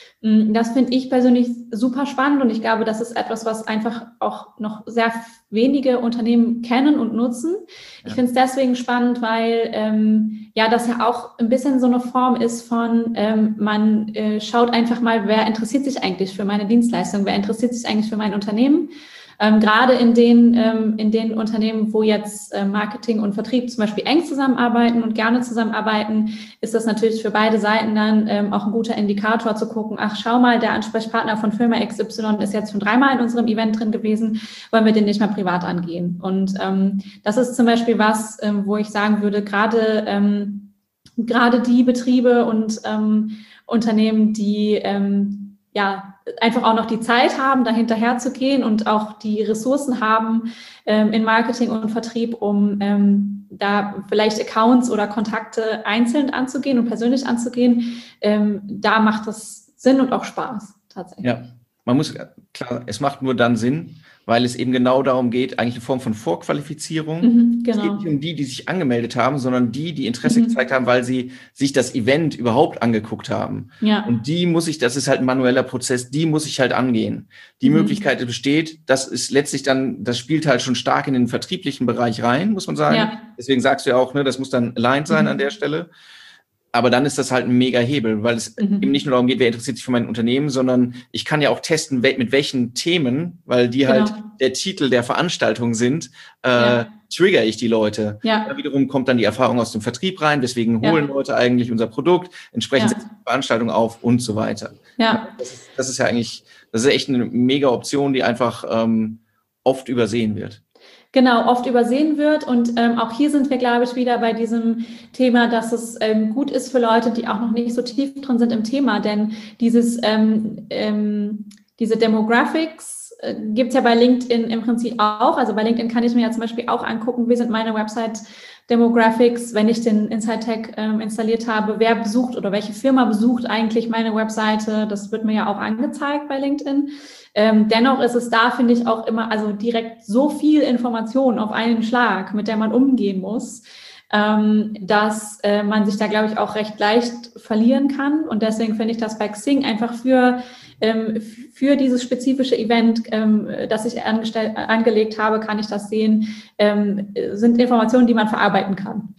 S2: Das finde ich persönlich super spannend und ich glaube, das ist etwas, was einfach auch noch sehr wenige Unternehmen kennen und nutzen. Ja. Ich finde es deswegen spannend, weil ähm, ja das ja auch ein bisschen so eine Form ist von, ähm, man äh, schaut einfach mal, wer interessiert sich eigentlich für meine Dienstleistung, wer interessiert sich eigentlich für mein Unternehmen. Ähm, gerade in den, ähm, in den Unternehmen, wo jetzt äh, Marketing und Vertrieb zum Beispiel eng zusammenarbeiten und gerne zusammenarbeiten, ist das natürlich für beide Seiten dann ähm, auch ein guter Indikator zu gucken, ach, schau mal, der Ansprechpartner von Firma X Y ist jetzt schon dreimal in unserem Event drin gewesen, wollen wir den nicht mal privat angehen. Und ähm, das ist zum Beispiel was, ähm, wo ich sagen würde, gerade ähm, gerade die Betriebe und ähm, Unternehmen, die ähm, ja, einfach auch noch die Zeit haben, da hinterher zu gehen und auch die Ressourcen haben ähm, in Marketing und Vertrieb, um ähm, da vielleicht Accounts oder Kontakte einzeln anzugehen und persönlich anzugehen. Ähm, da macht das Sinn und auch Spaß, tatsächlich.
S1: Ja, man muss, klar, es macht nur dann Sinn, weil es eben genau darum geht, eigentlich eine Form von Vorqualifizierung.
S2: Mhm, genau.
S1: Es geht nicht um die, die sich angemeldet haben, sondern die, die Interesse mhm. gezeigt haben, weil sie sich das Event überhaupt angeguckt haben.
S2: Ja.
S1: Und die muss ich, das ist halt ein manueller Prozess, die muss ich halt angehen. Die mhm. Möglichkeit besteht, das ist letztlich dann, das spielt halt schon stark in den vertrieblichen Bereich rein, muss man sagen. Ja. Deswegen sagst du ja auch, ne, das muss dann aligned sein mhm. an der Stelle. Aber dann ist das halt ein mega Hebel, weil es mhm. eben nicht nur darum geht, wer interessiert sich für mein Unternehmen, sondern ich kann ja auch testen, mit welchen Themen, weil die genau. halt der Titel der Veranstaltung sind, äh, ja. trigger ich die Leute. Ja. Da wiederum kommt dann die Erfahrung aus dem Vertrieb rein, deswegen holen ja. Leute eigentlich unser Produkt, entsprechend ja. setzen die Veranstaltung auf und so weiter. Ja. Das ist, das ist ja eigentlich, das ist echt eine mega Option, die einfach ähm, oft übersehen wird.
S2: Genau, oft übersehen wird und ähm, auch hier sind wir, glaube ich, wieder bei diesem Thema, dass es ähm, gut ist für Leute, die auch noch nicht so tief drin sind im Thema, denn dieses ähm, ähm, diese Demographics äh, gibt es ja bei LinkedIn im Prinzip auch. Also bei LinkedIn kann ich mir ja zum Beispiel auch angucken, wie sind meine Website Demographics, wenn ich den Inside Tech ähm, installiert habe, wer besucht oder welche Firma besucht eigentlich meine Webseite, das wird mir ja auch angezeigt bei LinkedIn. Ähm, dennoch ist es da, finde ich, auch immer, also direkt so viel Information auf einen Schlag, mit der man umgehen muss, ähm, dass äh, man sich da, glaube ich, auch recht leicht verlieren kann. Und deswegen finde ich das bei Xing einfach für, ähm, für dieses spezifische Event, ähm, das ich angestell- angelegt habe, kann ich das sehen, ähm, sind Informationen, die man verarbeiten kann.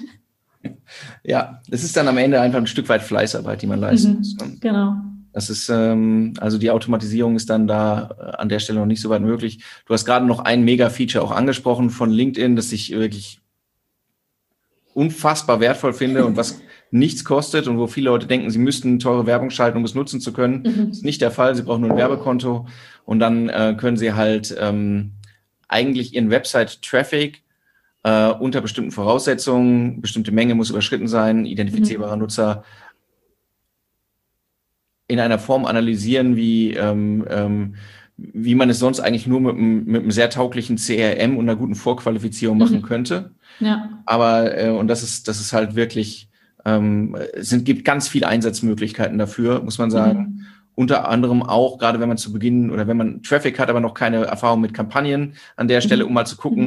S1: Ja, es ist dann am Ende einfach ein Stück weit Fleißarbeit, die man leisten
S2: mhm,
S1: muss.
S2: Genau.
S1: Das ist, ähm, also die Automatisierung ist dann da äh, an der Stelle noch nicht so weit möglich. Du hast gerade noch ein Mega-Feature auch angesprochen von LinkedIn, das ich wirklich unfassbar wertvoll finde und was nichts kostet und wo viele Leute denken, sie müssten teure Werbung schalten, um es nutzen zu können. Mhm. Das ist nicht der Fall. Sie brauchen nur ein Werbekonto und dann äh, können sie halt ähm, eigentlich ihren Website-Traffic äh, unter bestimmten Voraussetzungen, bestimmte Menge muss überschritten sein, identifizierbarer mhm. Nutzer, in einer Form analysieren, wie, ähm, ähm, wie man es sonst eigentlich nur mit einem, mit einem sehr tauglichen C R M und einer guten Vorqualifizierung machen mhm. könnte.
S2: Ja.
S1: Aber, äh, und das ist, das ist halt wirklich, ähm, es sind, gibt ganz viele Einsatzmöglichkeiten dafür, muss man sagen. Mhm. Unter anderem auch, gerade wenn man zu Beginn oder wenn man Traffic hat, aber noch keine Erfahrung mit Kampagnen an der Stelle, mhm. um mal zu gucken,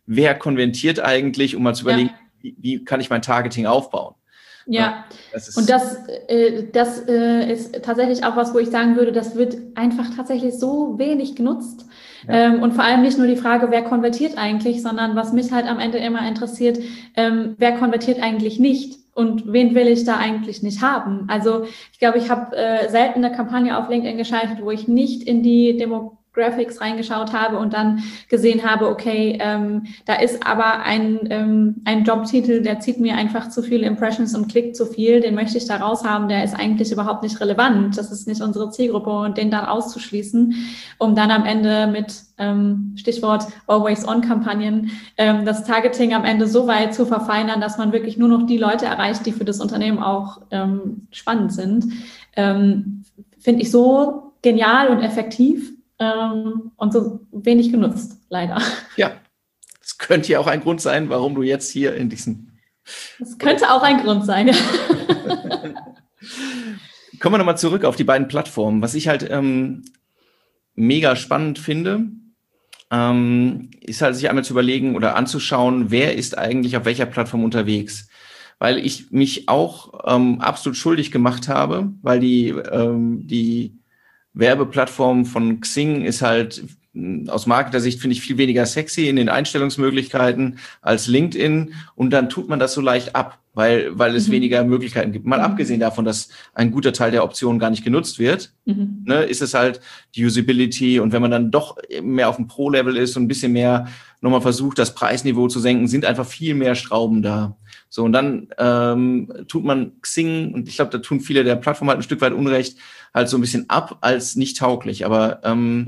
S1: wer konvertiert eigentlich, um mal zu überlegen,
S2: ja.
S1: wie, wie kann ich mein Targeting aufbauen.
S2: Ja,
S1: das ist,
S2: und das, äh, das äh, ist tatsächlich auch was, wo ich sagen würde, das wird einfach tatsächlich so wenig genutzt. Ja. Ähm, und vor allem nicht nur die Frage, wer konvertiert eigentlich, sondern was mich halt am Ende immer interessiert, ähm, wer konvertiert eigentlich nicht und wen will ich da eigentlich nicht haben. Also ich glaube, ich habe äh, selten eine Kampagne auf LinkedIn geschaltet, wo ich nicht in die Demo Graphics reingeschaut habe und dann gesehen habe, okay, ähm, da ist aber ein, ähm, ein Jobtitel, der zieht mir einfach zu viele Impressions und klickt zu viel, den möchte ich da raushaben, der ist eigentlich überhaupt nicht relevant, das ist nicht unsere Zielgruppe und den dann auszuschließen, um dann am Ende mit ähm, Stichwort Always-On-Kampagnen ähm, das Targeting am Ende so weit zu verfeinern, dass man wirklich nur noch die Leute erreicht, die für das Unternehmen auch ähm, spannend sind, ähm, finde ich so genial und effektiv. Und so wenig genutzt, leider.
S1: Ja, das könnte ja auch ein Grund sein, warum du jetzt hier in diesem...
S2: Das könnte auch ein Grund sein, ja.
S1: Kommen wir nochmal zurück auf die beiden Plattformen. Was ich halt ähm, mega spannend finde, ähm, ist halt sich einmal zu überlegen oder anzuschauen, wer ist eigentlich auf welcher Plattform unterwegs. Weil ich mich auch ähm, absolut schuldig gemacht habe, weil die, ähm, die Werbeplattform von Xing ist halt aus Marketersicht, finde ich, viel weniger sexy in den Einstellungsmöglichkeiten als LinkedIn. Und dann tut man das so leicht ab, weil, weil es mhm. weniger Möglichkeiten gibt. Mal mhm. abgesehen davon, dass ein guter Teil der Optionen gar nicht genutzt wird, mhm. ne, ist es halt die Usability. Und wenn man dann doch mehr auf dem Pro-Level ist und ein bisschen mehr nochmal versucht, das Preisniveau zu senken, sind einfach viel mehr Schrauben da. So, und dann ähm, tut man Xing, und ich glaube, da tun viele der Plattformen halt ein Stück weit Unrecht, halt so ein bisschen ab als nicht tauglich. Aber ähm,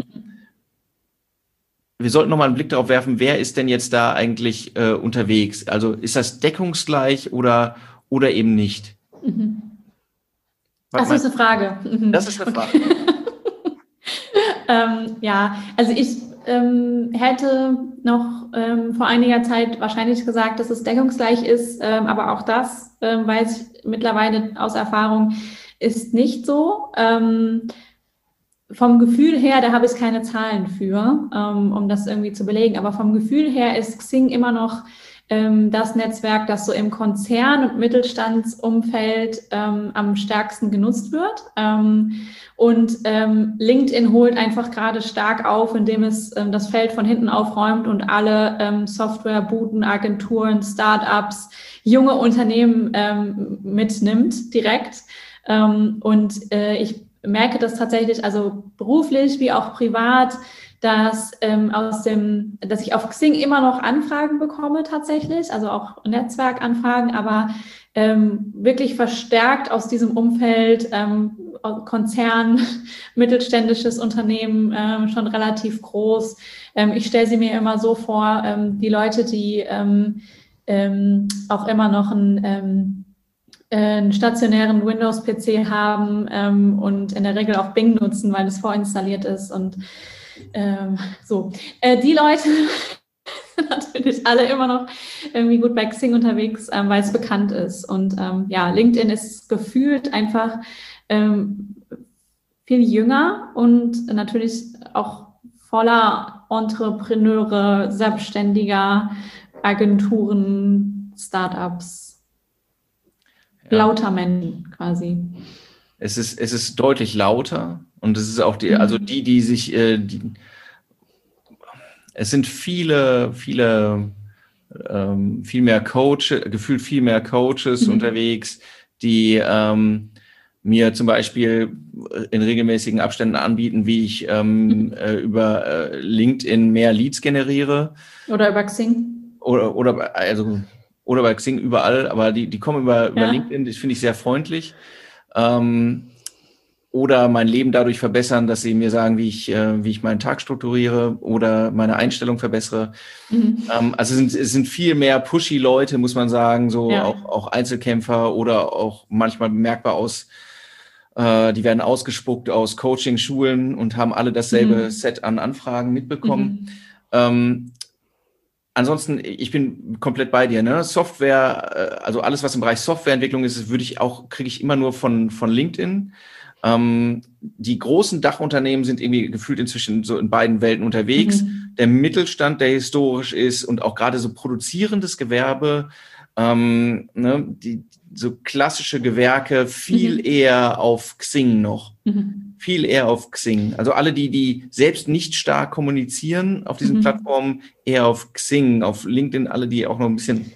S1: wir sollten nochmal einen Blick darauf werfen, wer ist denn jetzt da eigentlich äh, unterwegs? Also ist das deckungsgleich oder, oder eben nicht?
S2: Mhm. Das ist eine Frage. Mhm.
S1: Das ist eine Frage.
S2: Okay. ähm, ja, also ich ähm, hätte noch ähm, vor einiger Zeit wahrscheinlich gesagt, dass es deckungsgleich ist, ähm, aber auch das ähm, weiß ich mittlerweile aus Erfahrung, ist nicht so. Ähm, vom Gefühl her, da habe ich keine Zahlen für, ähm, um das irgendwie zu belegen, aber vom Gefühl her ist Xing immer noch ähm, das Netzwerk, das so im Konzern- und Mittelstandsumfeld ähm, am stärksten genutzt wird. Ähm, und ähm, LinkedIn holt einfach gerade stark auf, indem es ähm, das Feld von hinten aufräumt und alle ähm, Softwarebuden, Agenturen, Startups, junge Unternehmen ähm, mitnimmt direkt. Ähm, und äh, ich merke das tatsächlich, also beruflich wie auch privat, dass ähm, aus dem, dass ich auf Xing immer noch Anfragen bekomme tatsächlich, also auch Netzwerkanfragen, aber ähm, wirklich verstärkt aus diesem Umfeld, ähm, Konzern, mittelständisches Unternehmen, ähm, schon relativ groß. Ähm, ich stelle sie mir immer so vor, ähm, die Leute, die ähm, ähm, auch immer noch ein ähm, einen stationären Windows-P C haben ähm, und in der Regel auch Bing nutzen, weil es vorinstalliert ist und ähm, so. Äh, die Leute sind natürlich alle immer noch irgendwie gut bei Xing unterwegs, ähm, weil es bekannt ist. Und ähm, ja, LinkedIn ist gefühlt einfach ähm, viel jünger und natürlich auch voller Entrepreneure, Selbstständiger, Agenturen, Startups. Ja. Lauter Menschen quasi.
S1: Es ist, es ist deutlich lauter und es ist auch die, also die, die sich, äh, die, es sind viele, viele, ähm, viel mehr Coaches, gefühlt viel mehr Coaches mhm. unterwegs, die ähm, mir zum Beispiel in regelmäßigen Abständen anbieten, wie ich ähm, mhm. äh, über äh, LinkedIn mehr Leads generiere.
S2: Oder über Xing.
S1: Oder, oder also Oder bei Xing überall, aber die, die kommen über, über ja. LinkedIn, das finde ich sehr freundlich. Ähm, oder mein Leben dadurch verbessern, dass sie mir sagen, wie ich, äh, wie ich meinen Tag strukturiere oder meine Einstellung verbessere. Mhm. Ähm, also es sind, es sind viel mehr pushy Leute, muss man sagen, so ja. auch, auch Einzelkämpfer oder auch manchmal bemerkbar aus, äh, die werden ausgespuckt aus Coaching-Schulen und haben alle dasselbe mhm. Set an Anfragen mitbekommen. Mhm. Ähm, Ansonsten, ich bin komplett bei dir, ne? Software, also alles, was im Bereich Softwareentwicklung ist, würde ich auch, kriege ich immer nur von, von LinkedIn. Ähm, die großen Dachunternehmen sind irgendwie gefühlt inzwischen so in beiden Welten unterwegs. Mhm. Der Mittelstand, der historisch ist und auch gerade so produzierendes Gewerbe, ähm, ne, die so klassische Gewerke viel mhm. eher auf Xing noch. Mhm. Viel eher auf Xing. Also alle, die, die selbst nicht stark kommunizieren auf diesen mhm. Plattformen, eher auf Xing, auf LinkedIn, alle, die auch noch ein bisschen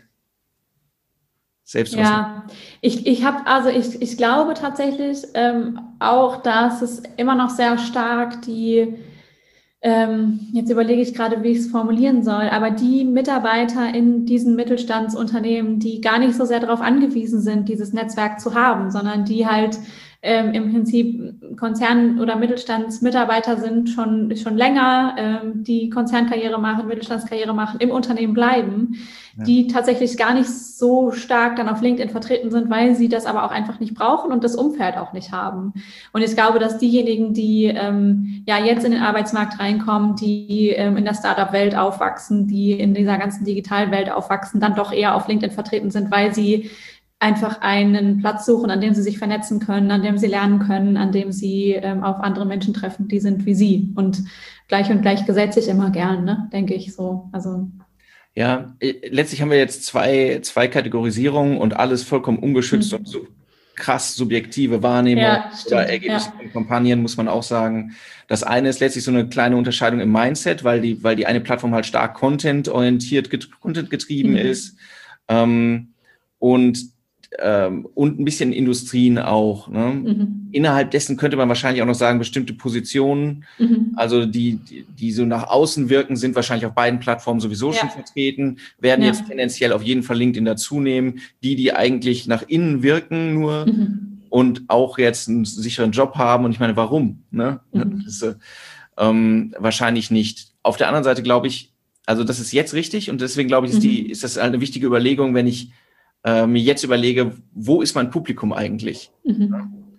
S1: selbst
S2: ja, ich, ich habe, also ich, ich glaube tatsächlich ähm, auch, dass es immer noch sehr stark die, ähm, jetzt überlege ich gerade, wie ich es formulieren soll, aber die Mitarbeiter in diesen Mittelstandsunternehmen, die gar nicht so sehr darauf angewiesen sind, dieses Netzwerk zu haben, sondern die halt ähm, im Prinzip Konzern- oder Mittelstandsmitarbeiter sind schon, schon länger, ähm, die Konzernkarriere machen, Mittelstandskarriere machen, im Unternehmen bleiben, ja. die tatsächlich gar nicht so stark dann auf LinkedIn vertreten sind, weil sie das aber auch einfach nicht brauchen und das Umfeld auch nicht haben. Und ich glaube, dass diejenigen, die ähm, ja jetzt in den Arbeitsmarkt reinkommen, die ähm, in der Startup-Welt aufwachsen, die in dieser ganzen digitalen Welt aufwachsen, dann doch eher auf LinkedIn vertreten sind, weil sie einfach einen Platz suchen, an dem sie sich vernetzen können, an dem sie lernen können, an dem sie ähm, auf andere Menschen treffen, die sind wie sie. Und gleich und gleich gesellt sich immer gern, ne? Denke ich so. Also
S1: ja, letztlich haben wir jetzt zwei, zwei Kategorisierungen und alles vollkommen ungeschützt mhm. und so krass subjektive Wahrnehmung
S2: ja,
S1: oder Ergebnisse ja. von Kampagnen, muss man auch sagen. Das eine ist letztlich so eine kleine Unterscheidung im Mindset, weil die, weil die eine Plattform halt stark content-orientiert, get- content getrieben mhm. ist ähm, und Ähm, und ein bisschen Industrien auch. Ne? Mhm. Innerhalb dessen könnte man wahrscheinlich auch noch sagen, bestimmte Positionen, mhm. also die, die, die so nach außen wirken, sind wahrscheinlich auf beiden Plattformen sowieso ja. schon vertreten, werden ja. jetzt tendenziell auf jeden Fall LinkedIn dazunehmen. Die, die eigentlich nach innen wirken nur mhm. und auch jetzt einen sicheren Job haben. Und ich meine, warum? Ne? Mhm. Das ist, ähm, wahrscheinlich nicht. Auf der anderen Seite glaube ich, also das ist jetzt richtig und deswegen glaube ich, ist, die, ist das eine wichtige Überlegung, wenn ich Äh, mir jetzt überlege, wo ist mein Publikum eigentlich? Mhm.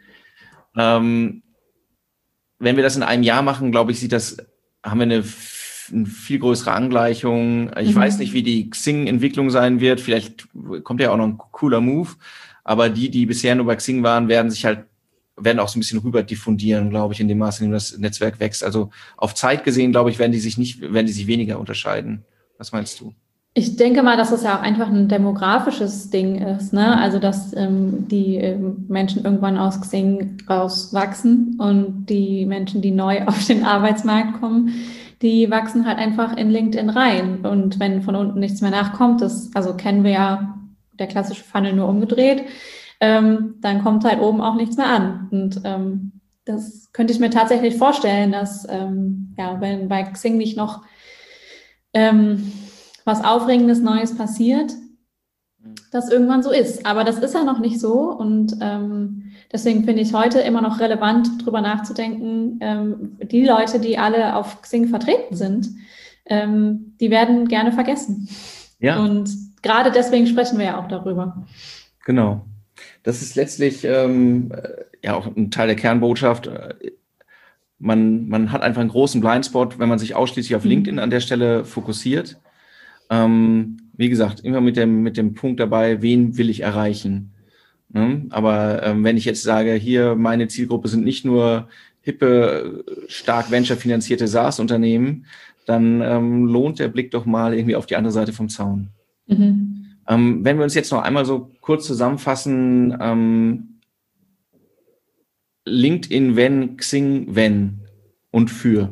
S1: Ähm, wenn wir das in einem Jahr machen, glaube ich, sieht das, haben wir eine, eine viel größere Angleichung. Ich mhm. weiß nicht, wie die Xing-Entwicklung sein wird. Vielleicht kommt ja auch noch ein cooler Move. Aber die, die bisher nur bei Xing waren, werden sich halt, werden auch so ein bisschen rüber diffundieren, glaube ich, in dem Maße, in dem das Netzwerk wächst. Also auf Zeit gesehen, glaube ich, werden die sich nicht, werden die sich weniger unterscheiden. Was meinst du?
S2: Ich denke mal, dass es ja auch einfach ein demografisches Ding ist, ne? Also dass ähm, die ähm, Menschen irgendwann aus Xing rauswachsen und die Menschen, die neu auf den Arbeitsmarkt kommen, die wachsen halt einfach in LinkedIn rein. Und wenn von unten nichts mehr nachkommt, das also kennen wir ja der klassische Funnel nur umgedreht, ähm, dann kommt halt oben auch nichts mehr an. Und ähm, das könnte ich mir tatsächlich vorstellen, dass ähm, ja, wenn bei Xing nicht noch ähm, was Aufregendes Neues passiert, das irgendwann so ist. Aber das ist ja noch nicht so und ähm, deswegen finde ich heute immer noch relevant, drüber nachzudenken, ähm, die Leute, die alle auf Xing vertreten sind, ähm, die werden gerne vergessen. Ja. Und gerade deswegen sprechen wir ja auch darüber.
S1: Genau. Das ist letztlich ähm, ja auch ein Teil der Kernbotschaft. Man, man hat einfach einen großen Blindspot, wenn man sich ausschließlich auf LinkedIn an der Stelle fokussiert. Ähm, wie gesagt, immer mit dem, mit dem Punkt dabei, wen will ich erreichen? Ne? Aber ähm, wenn ich jetzt sage, hier, meine Zielgruppe sind nicht nur hippe, stark venture-finanzierte SaaS-Unternehmen, dann ähm, lohnt der Blick doch mal irgendwie auf die andere Seite vom Zaun. Mhm. Ähm, wenn wir uns jetzt noch einmal so kurz zusammenfassen, ähm, LinkedIn, wenn, Xing, wenn und für.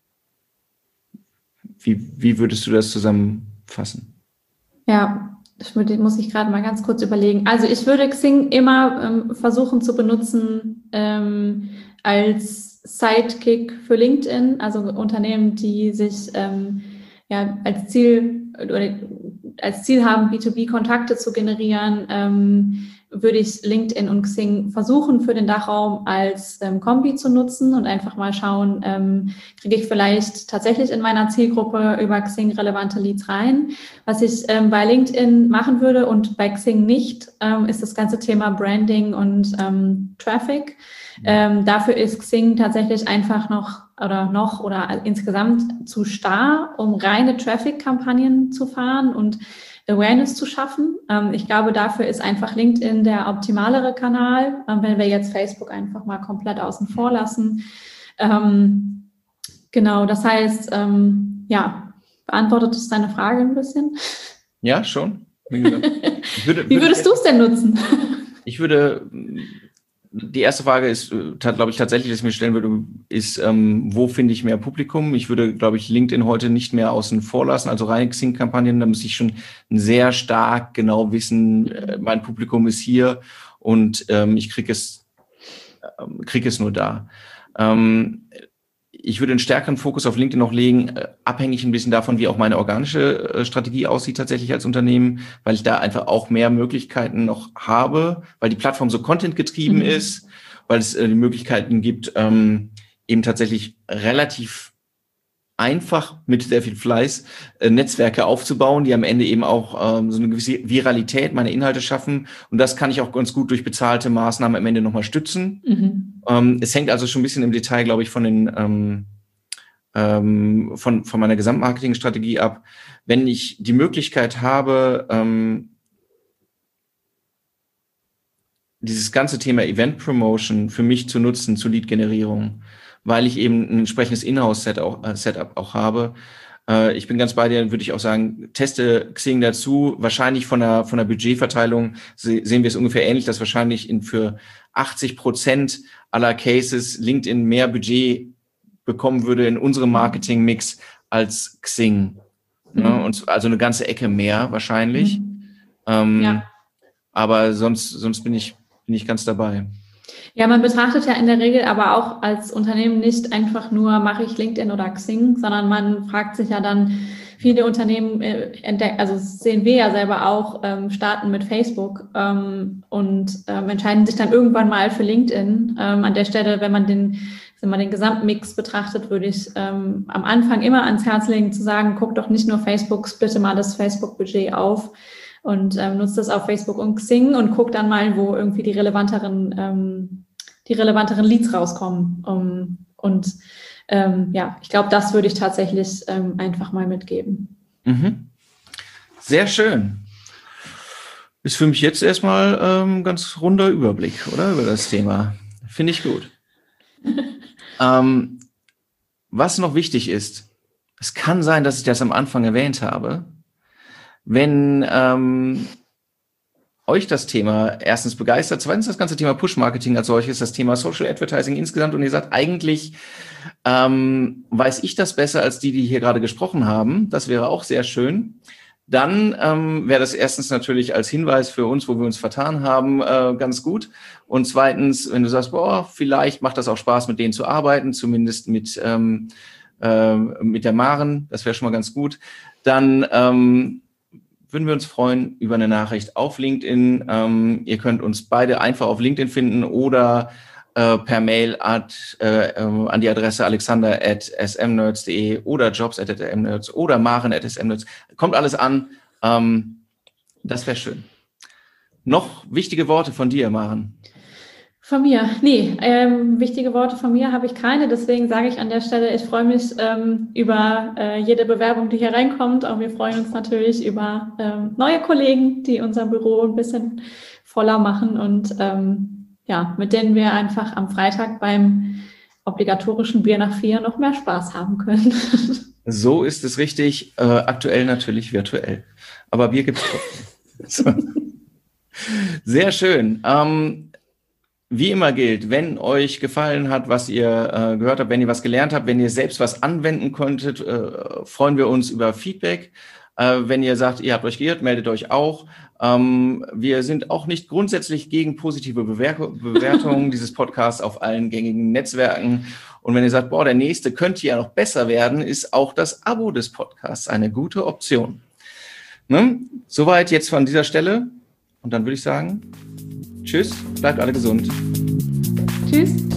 S1: Wie, wie würdest du das zusammenfassen?
S2: Ja, das muss ich gerade mal ganz kurz überlegen. Also ich würde Xing immer ähm, versuchen zu benutzen ähm, als Sidekick für LinkedIn, also Unternehmen, die sich ähm, ja als Ziel oder als Ziel haben, B zwei B Kontakte zu generieren, ähm, würde ich LinkedIn und Xing versuchen für den Dachraum als ähm, Kombi zu nutzen und einfach mal schauen, ähm, kriege ich vielleicht tatsächlich in meiner Zielgruppe über Xing relevante Leads rein. Was ich ähm, bei LinkedIn machen würde und bei Xing nicht, ähm, ist das ganze Thema Branding und ähm, Traffic. Ähm, dafür ist Xing tatsächlich einfach noch oder noch oder insgesamt zu starr, um reine Traffic-Kampagnen zu fahren und Awareness zu schaffen. Ähm, ich glaube, dafür ist einfach LinkedIn der optimalere Kanal, ähm, wenn wir jetzt Facebook einfach mal komplett außen vor lassen. Ähm, genau, das heißt, ähm, ja, beantwortet es deine Frage ein bisschen?
S1: Ja, schon. Wie, gesagt,
S2: ich würde, Wie würdest du es denn nutzen?
S1: Ich würde, die erste Frage ist, glaube ich, tatsächlich, dass ich mir stellen würde, ist, ähm, wo finde ich mehr Publikum? Ich würde, glaube ich, LinkedIn heute nicht mehr außen vor lassen, also reine Xing-Kampagnen, da muss ich schon sehr stark genau wissen, äh, mein Publikum ist hier und ähm, ich kriege es, äh, krieg es nur da. Ähm, Ich würde einen stärkeren Fokus auf LinkedIn noch legen, äh, abhängig ein bisschen davon, wie auch meine organische äh, Strategie aussieht tatsächlich als Unternehmen, weil ich da einfach auch mehr Möglichkeiten noch habe, weil die Plattform so contentgetrieben mhm. ist, weil es äh, die Möglichkeiten gibt, ähm, eben tatsächlich relativ einfach mit sehr viel Fleiß äh, Netzwerke aufzubauen, die am Ende eben auch ähm, so eine gewisse Viralität meine Inhalte schaffen. Und das kann ich auch ganz gut durch bezahlte Maßnahmen am Ende nochmal stützen. Mhm. Ähm, es hängt also schon ein bisschen im Detail, glaube ich, von den ähm, ähm, von von meiner Gesamtmarketingstrategie ab. Wenn ich die Möglichkeit habe, ähm, dieses ganze Thema Event Promotion für mich zu nutzen, zur Lead-Generierung, weil ich eben ein entsprechendes Inhouse-Setup auch, Setup auch habe. Äh, ich bin ganz bei dir, würde ich auch sagen, teste Xing dazu. Wahrscheinlich von der, von der Budgetverteilung se- sehen wir es ungefähr ähnlich, dass wahrscheinlich in für achtzig Prozent aller Cases LinkedIn mehr Budget bekommen würde in unserem Marketing-Mix als Xing. Mhm. Ja, und also eine ganze Ecke mehr wahrscheinlich. Mhm. Ähm, ja. Aber sonst, sonst bin ich, bin ich ganz dabei.
S2: Ja, man betrachtet ja in der Regel aber auch als Unternehmen nicht einfach nur, mache ich LinkedIn oder Xing, sondern man fragt sich ja dann, viele Unternehmen äh, entdecken, also sehen wir ja selber auch, ähm, starten mit Facebook ähm, und ähm, entscheiden sich dann irgendwann mal für LinkedIn. Ähm, an der Stelle, wenn man den, wenn man den Gesamtmix betrachtet, würde ich ähm, am Anfang immer ans Herz legen zu sagen, guck doch nicht nur Facebook, splitte mal das Facebook-Budget auf und ähm, nutzt das auf Facebook und Xing und guckt dann mal, wo irgendwie die relevanteren, ähm, die relevanteren Leads rauskommen. Um, und ähm, ja, ich glaube, das würde ich tatsächlich ähm, einfach mal mitgeben.
S1: Mhm. Sehr schön. Ist für mich jetzt erstmal ähm, ganz runder Überblick, oder? Über das Thema. Finde ich gut. ähm, was noch wichtig ist, es kann sein, dass ich das am Anfang erwähnt habe, wenn ähm, euch das Thema erstens begeistert, zweitens das ganze Thema Push-Marketing als solches, das Thema Social Advertising insgesamt und ihr sagt, eigentlich ähm, weiß ich das besser als die, die hier gerade gesprochen haben, das wäre auch sehr schön, dann ähm, wäre das erstens natürlich als Hinweis für uns, wo wir uns vertan haben, äh, ganz gut. Und zweitens, wenn du sagst, boah, vielleicht macht das auch Spaß, mit denen zu arbeiten, zumindest mit, ähm, äh, mit der Maren, das wäre schon mal ganz gut, dann ähm, würden wir uns freuen über eine Nachricht auf LinkedIn. Ähm, ihr könnt uns beide einfach auf LinkedIn finden oder äh, per Mail at, äh, äh, an die Adresse alexander at s m nerds punkt d e oder jobs at s m nerds oder maren at s m nerds. Kommt alles an. Ähm, das wäre schön. Noch wichtige Worte von dir, Maren?
S2: Von mir? Nee, ähm, wichtige Worte von mir habe ich keine. Deswegen sage ich an der Stelle, ich freue mich ähm, über äh, jede Bewerbung, die hier reinkommt. Auch wir freuen uns natürlich über ähm, neue Kollegen, die unser Büro ein bisschen voller machen und ähm, ja, mit denen wir einfach am Freitag beim obligatorischen Bier nach vier noch mehr Spaß haben können.
S1: So ist es richtig. Äh, aktuell natürlich virtuell. Aber Bier gibt es trotzdem. Sehr schön. Ähm, Wie immer gilt, wenn euch gefallen hat, was ihr äh, gehört habt, wenn ihr was gelernt habt, wenn ihr selbst was anwenden konntet, äh, freuen wir uns über Feedback. Äh, wenn ihr sagt, ihr habt euch geirrt, meldet euch auch. Ähm, wir sind auch nicht grundsätzlich gegen positive Bewer- Bewertungen dieses Podcasts auf allen gängigen Netzwerken. Und wenn ihr sagt, boah, der nächste könnte ja noch besser werden, ist auch das Abo des Podcasts eine gute Option. Ne? Soweit jetzt von dieser Stelle. Und dann würde ich sagen, tschüss, bleibt alle gesund.
S2: Tschüss.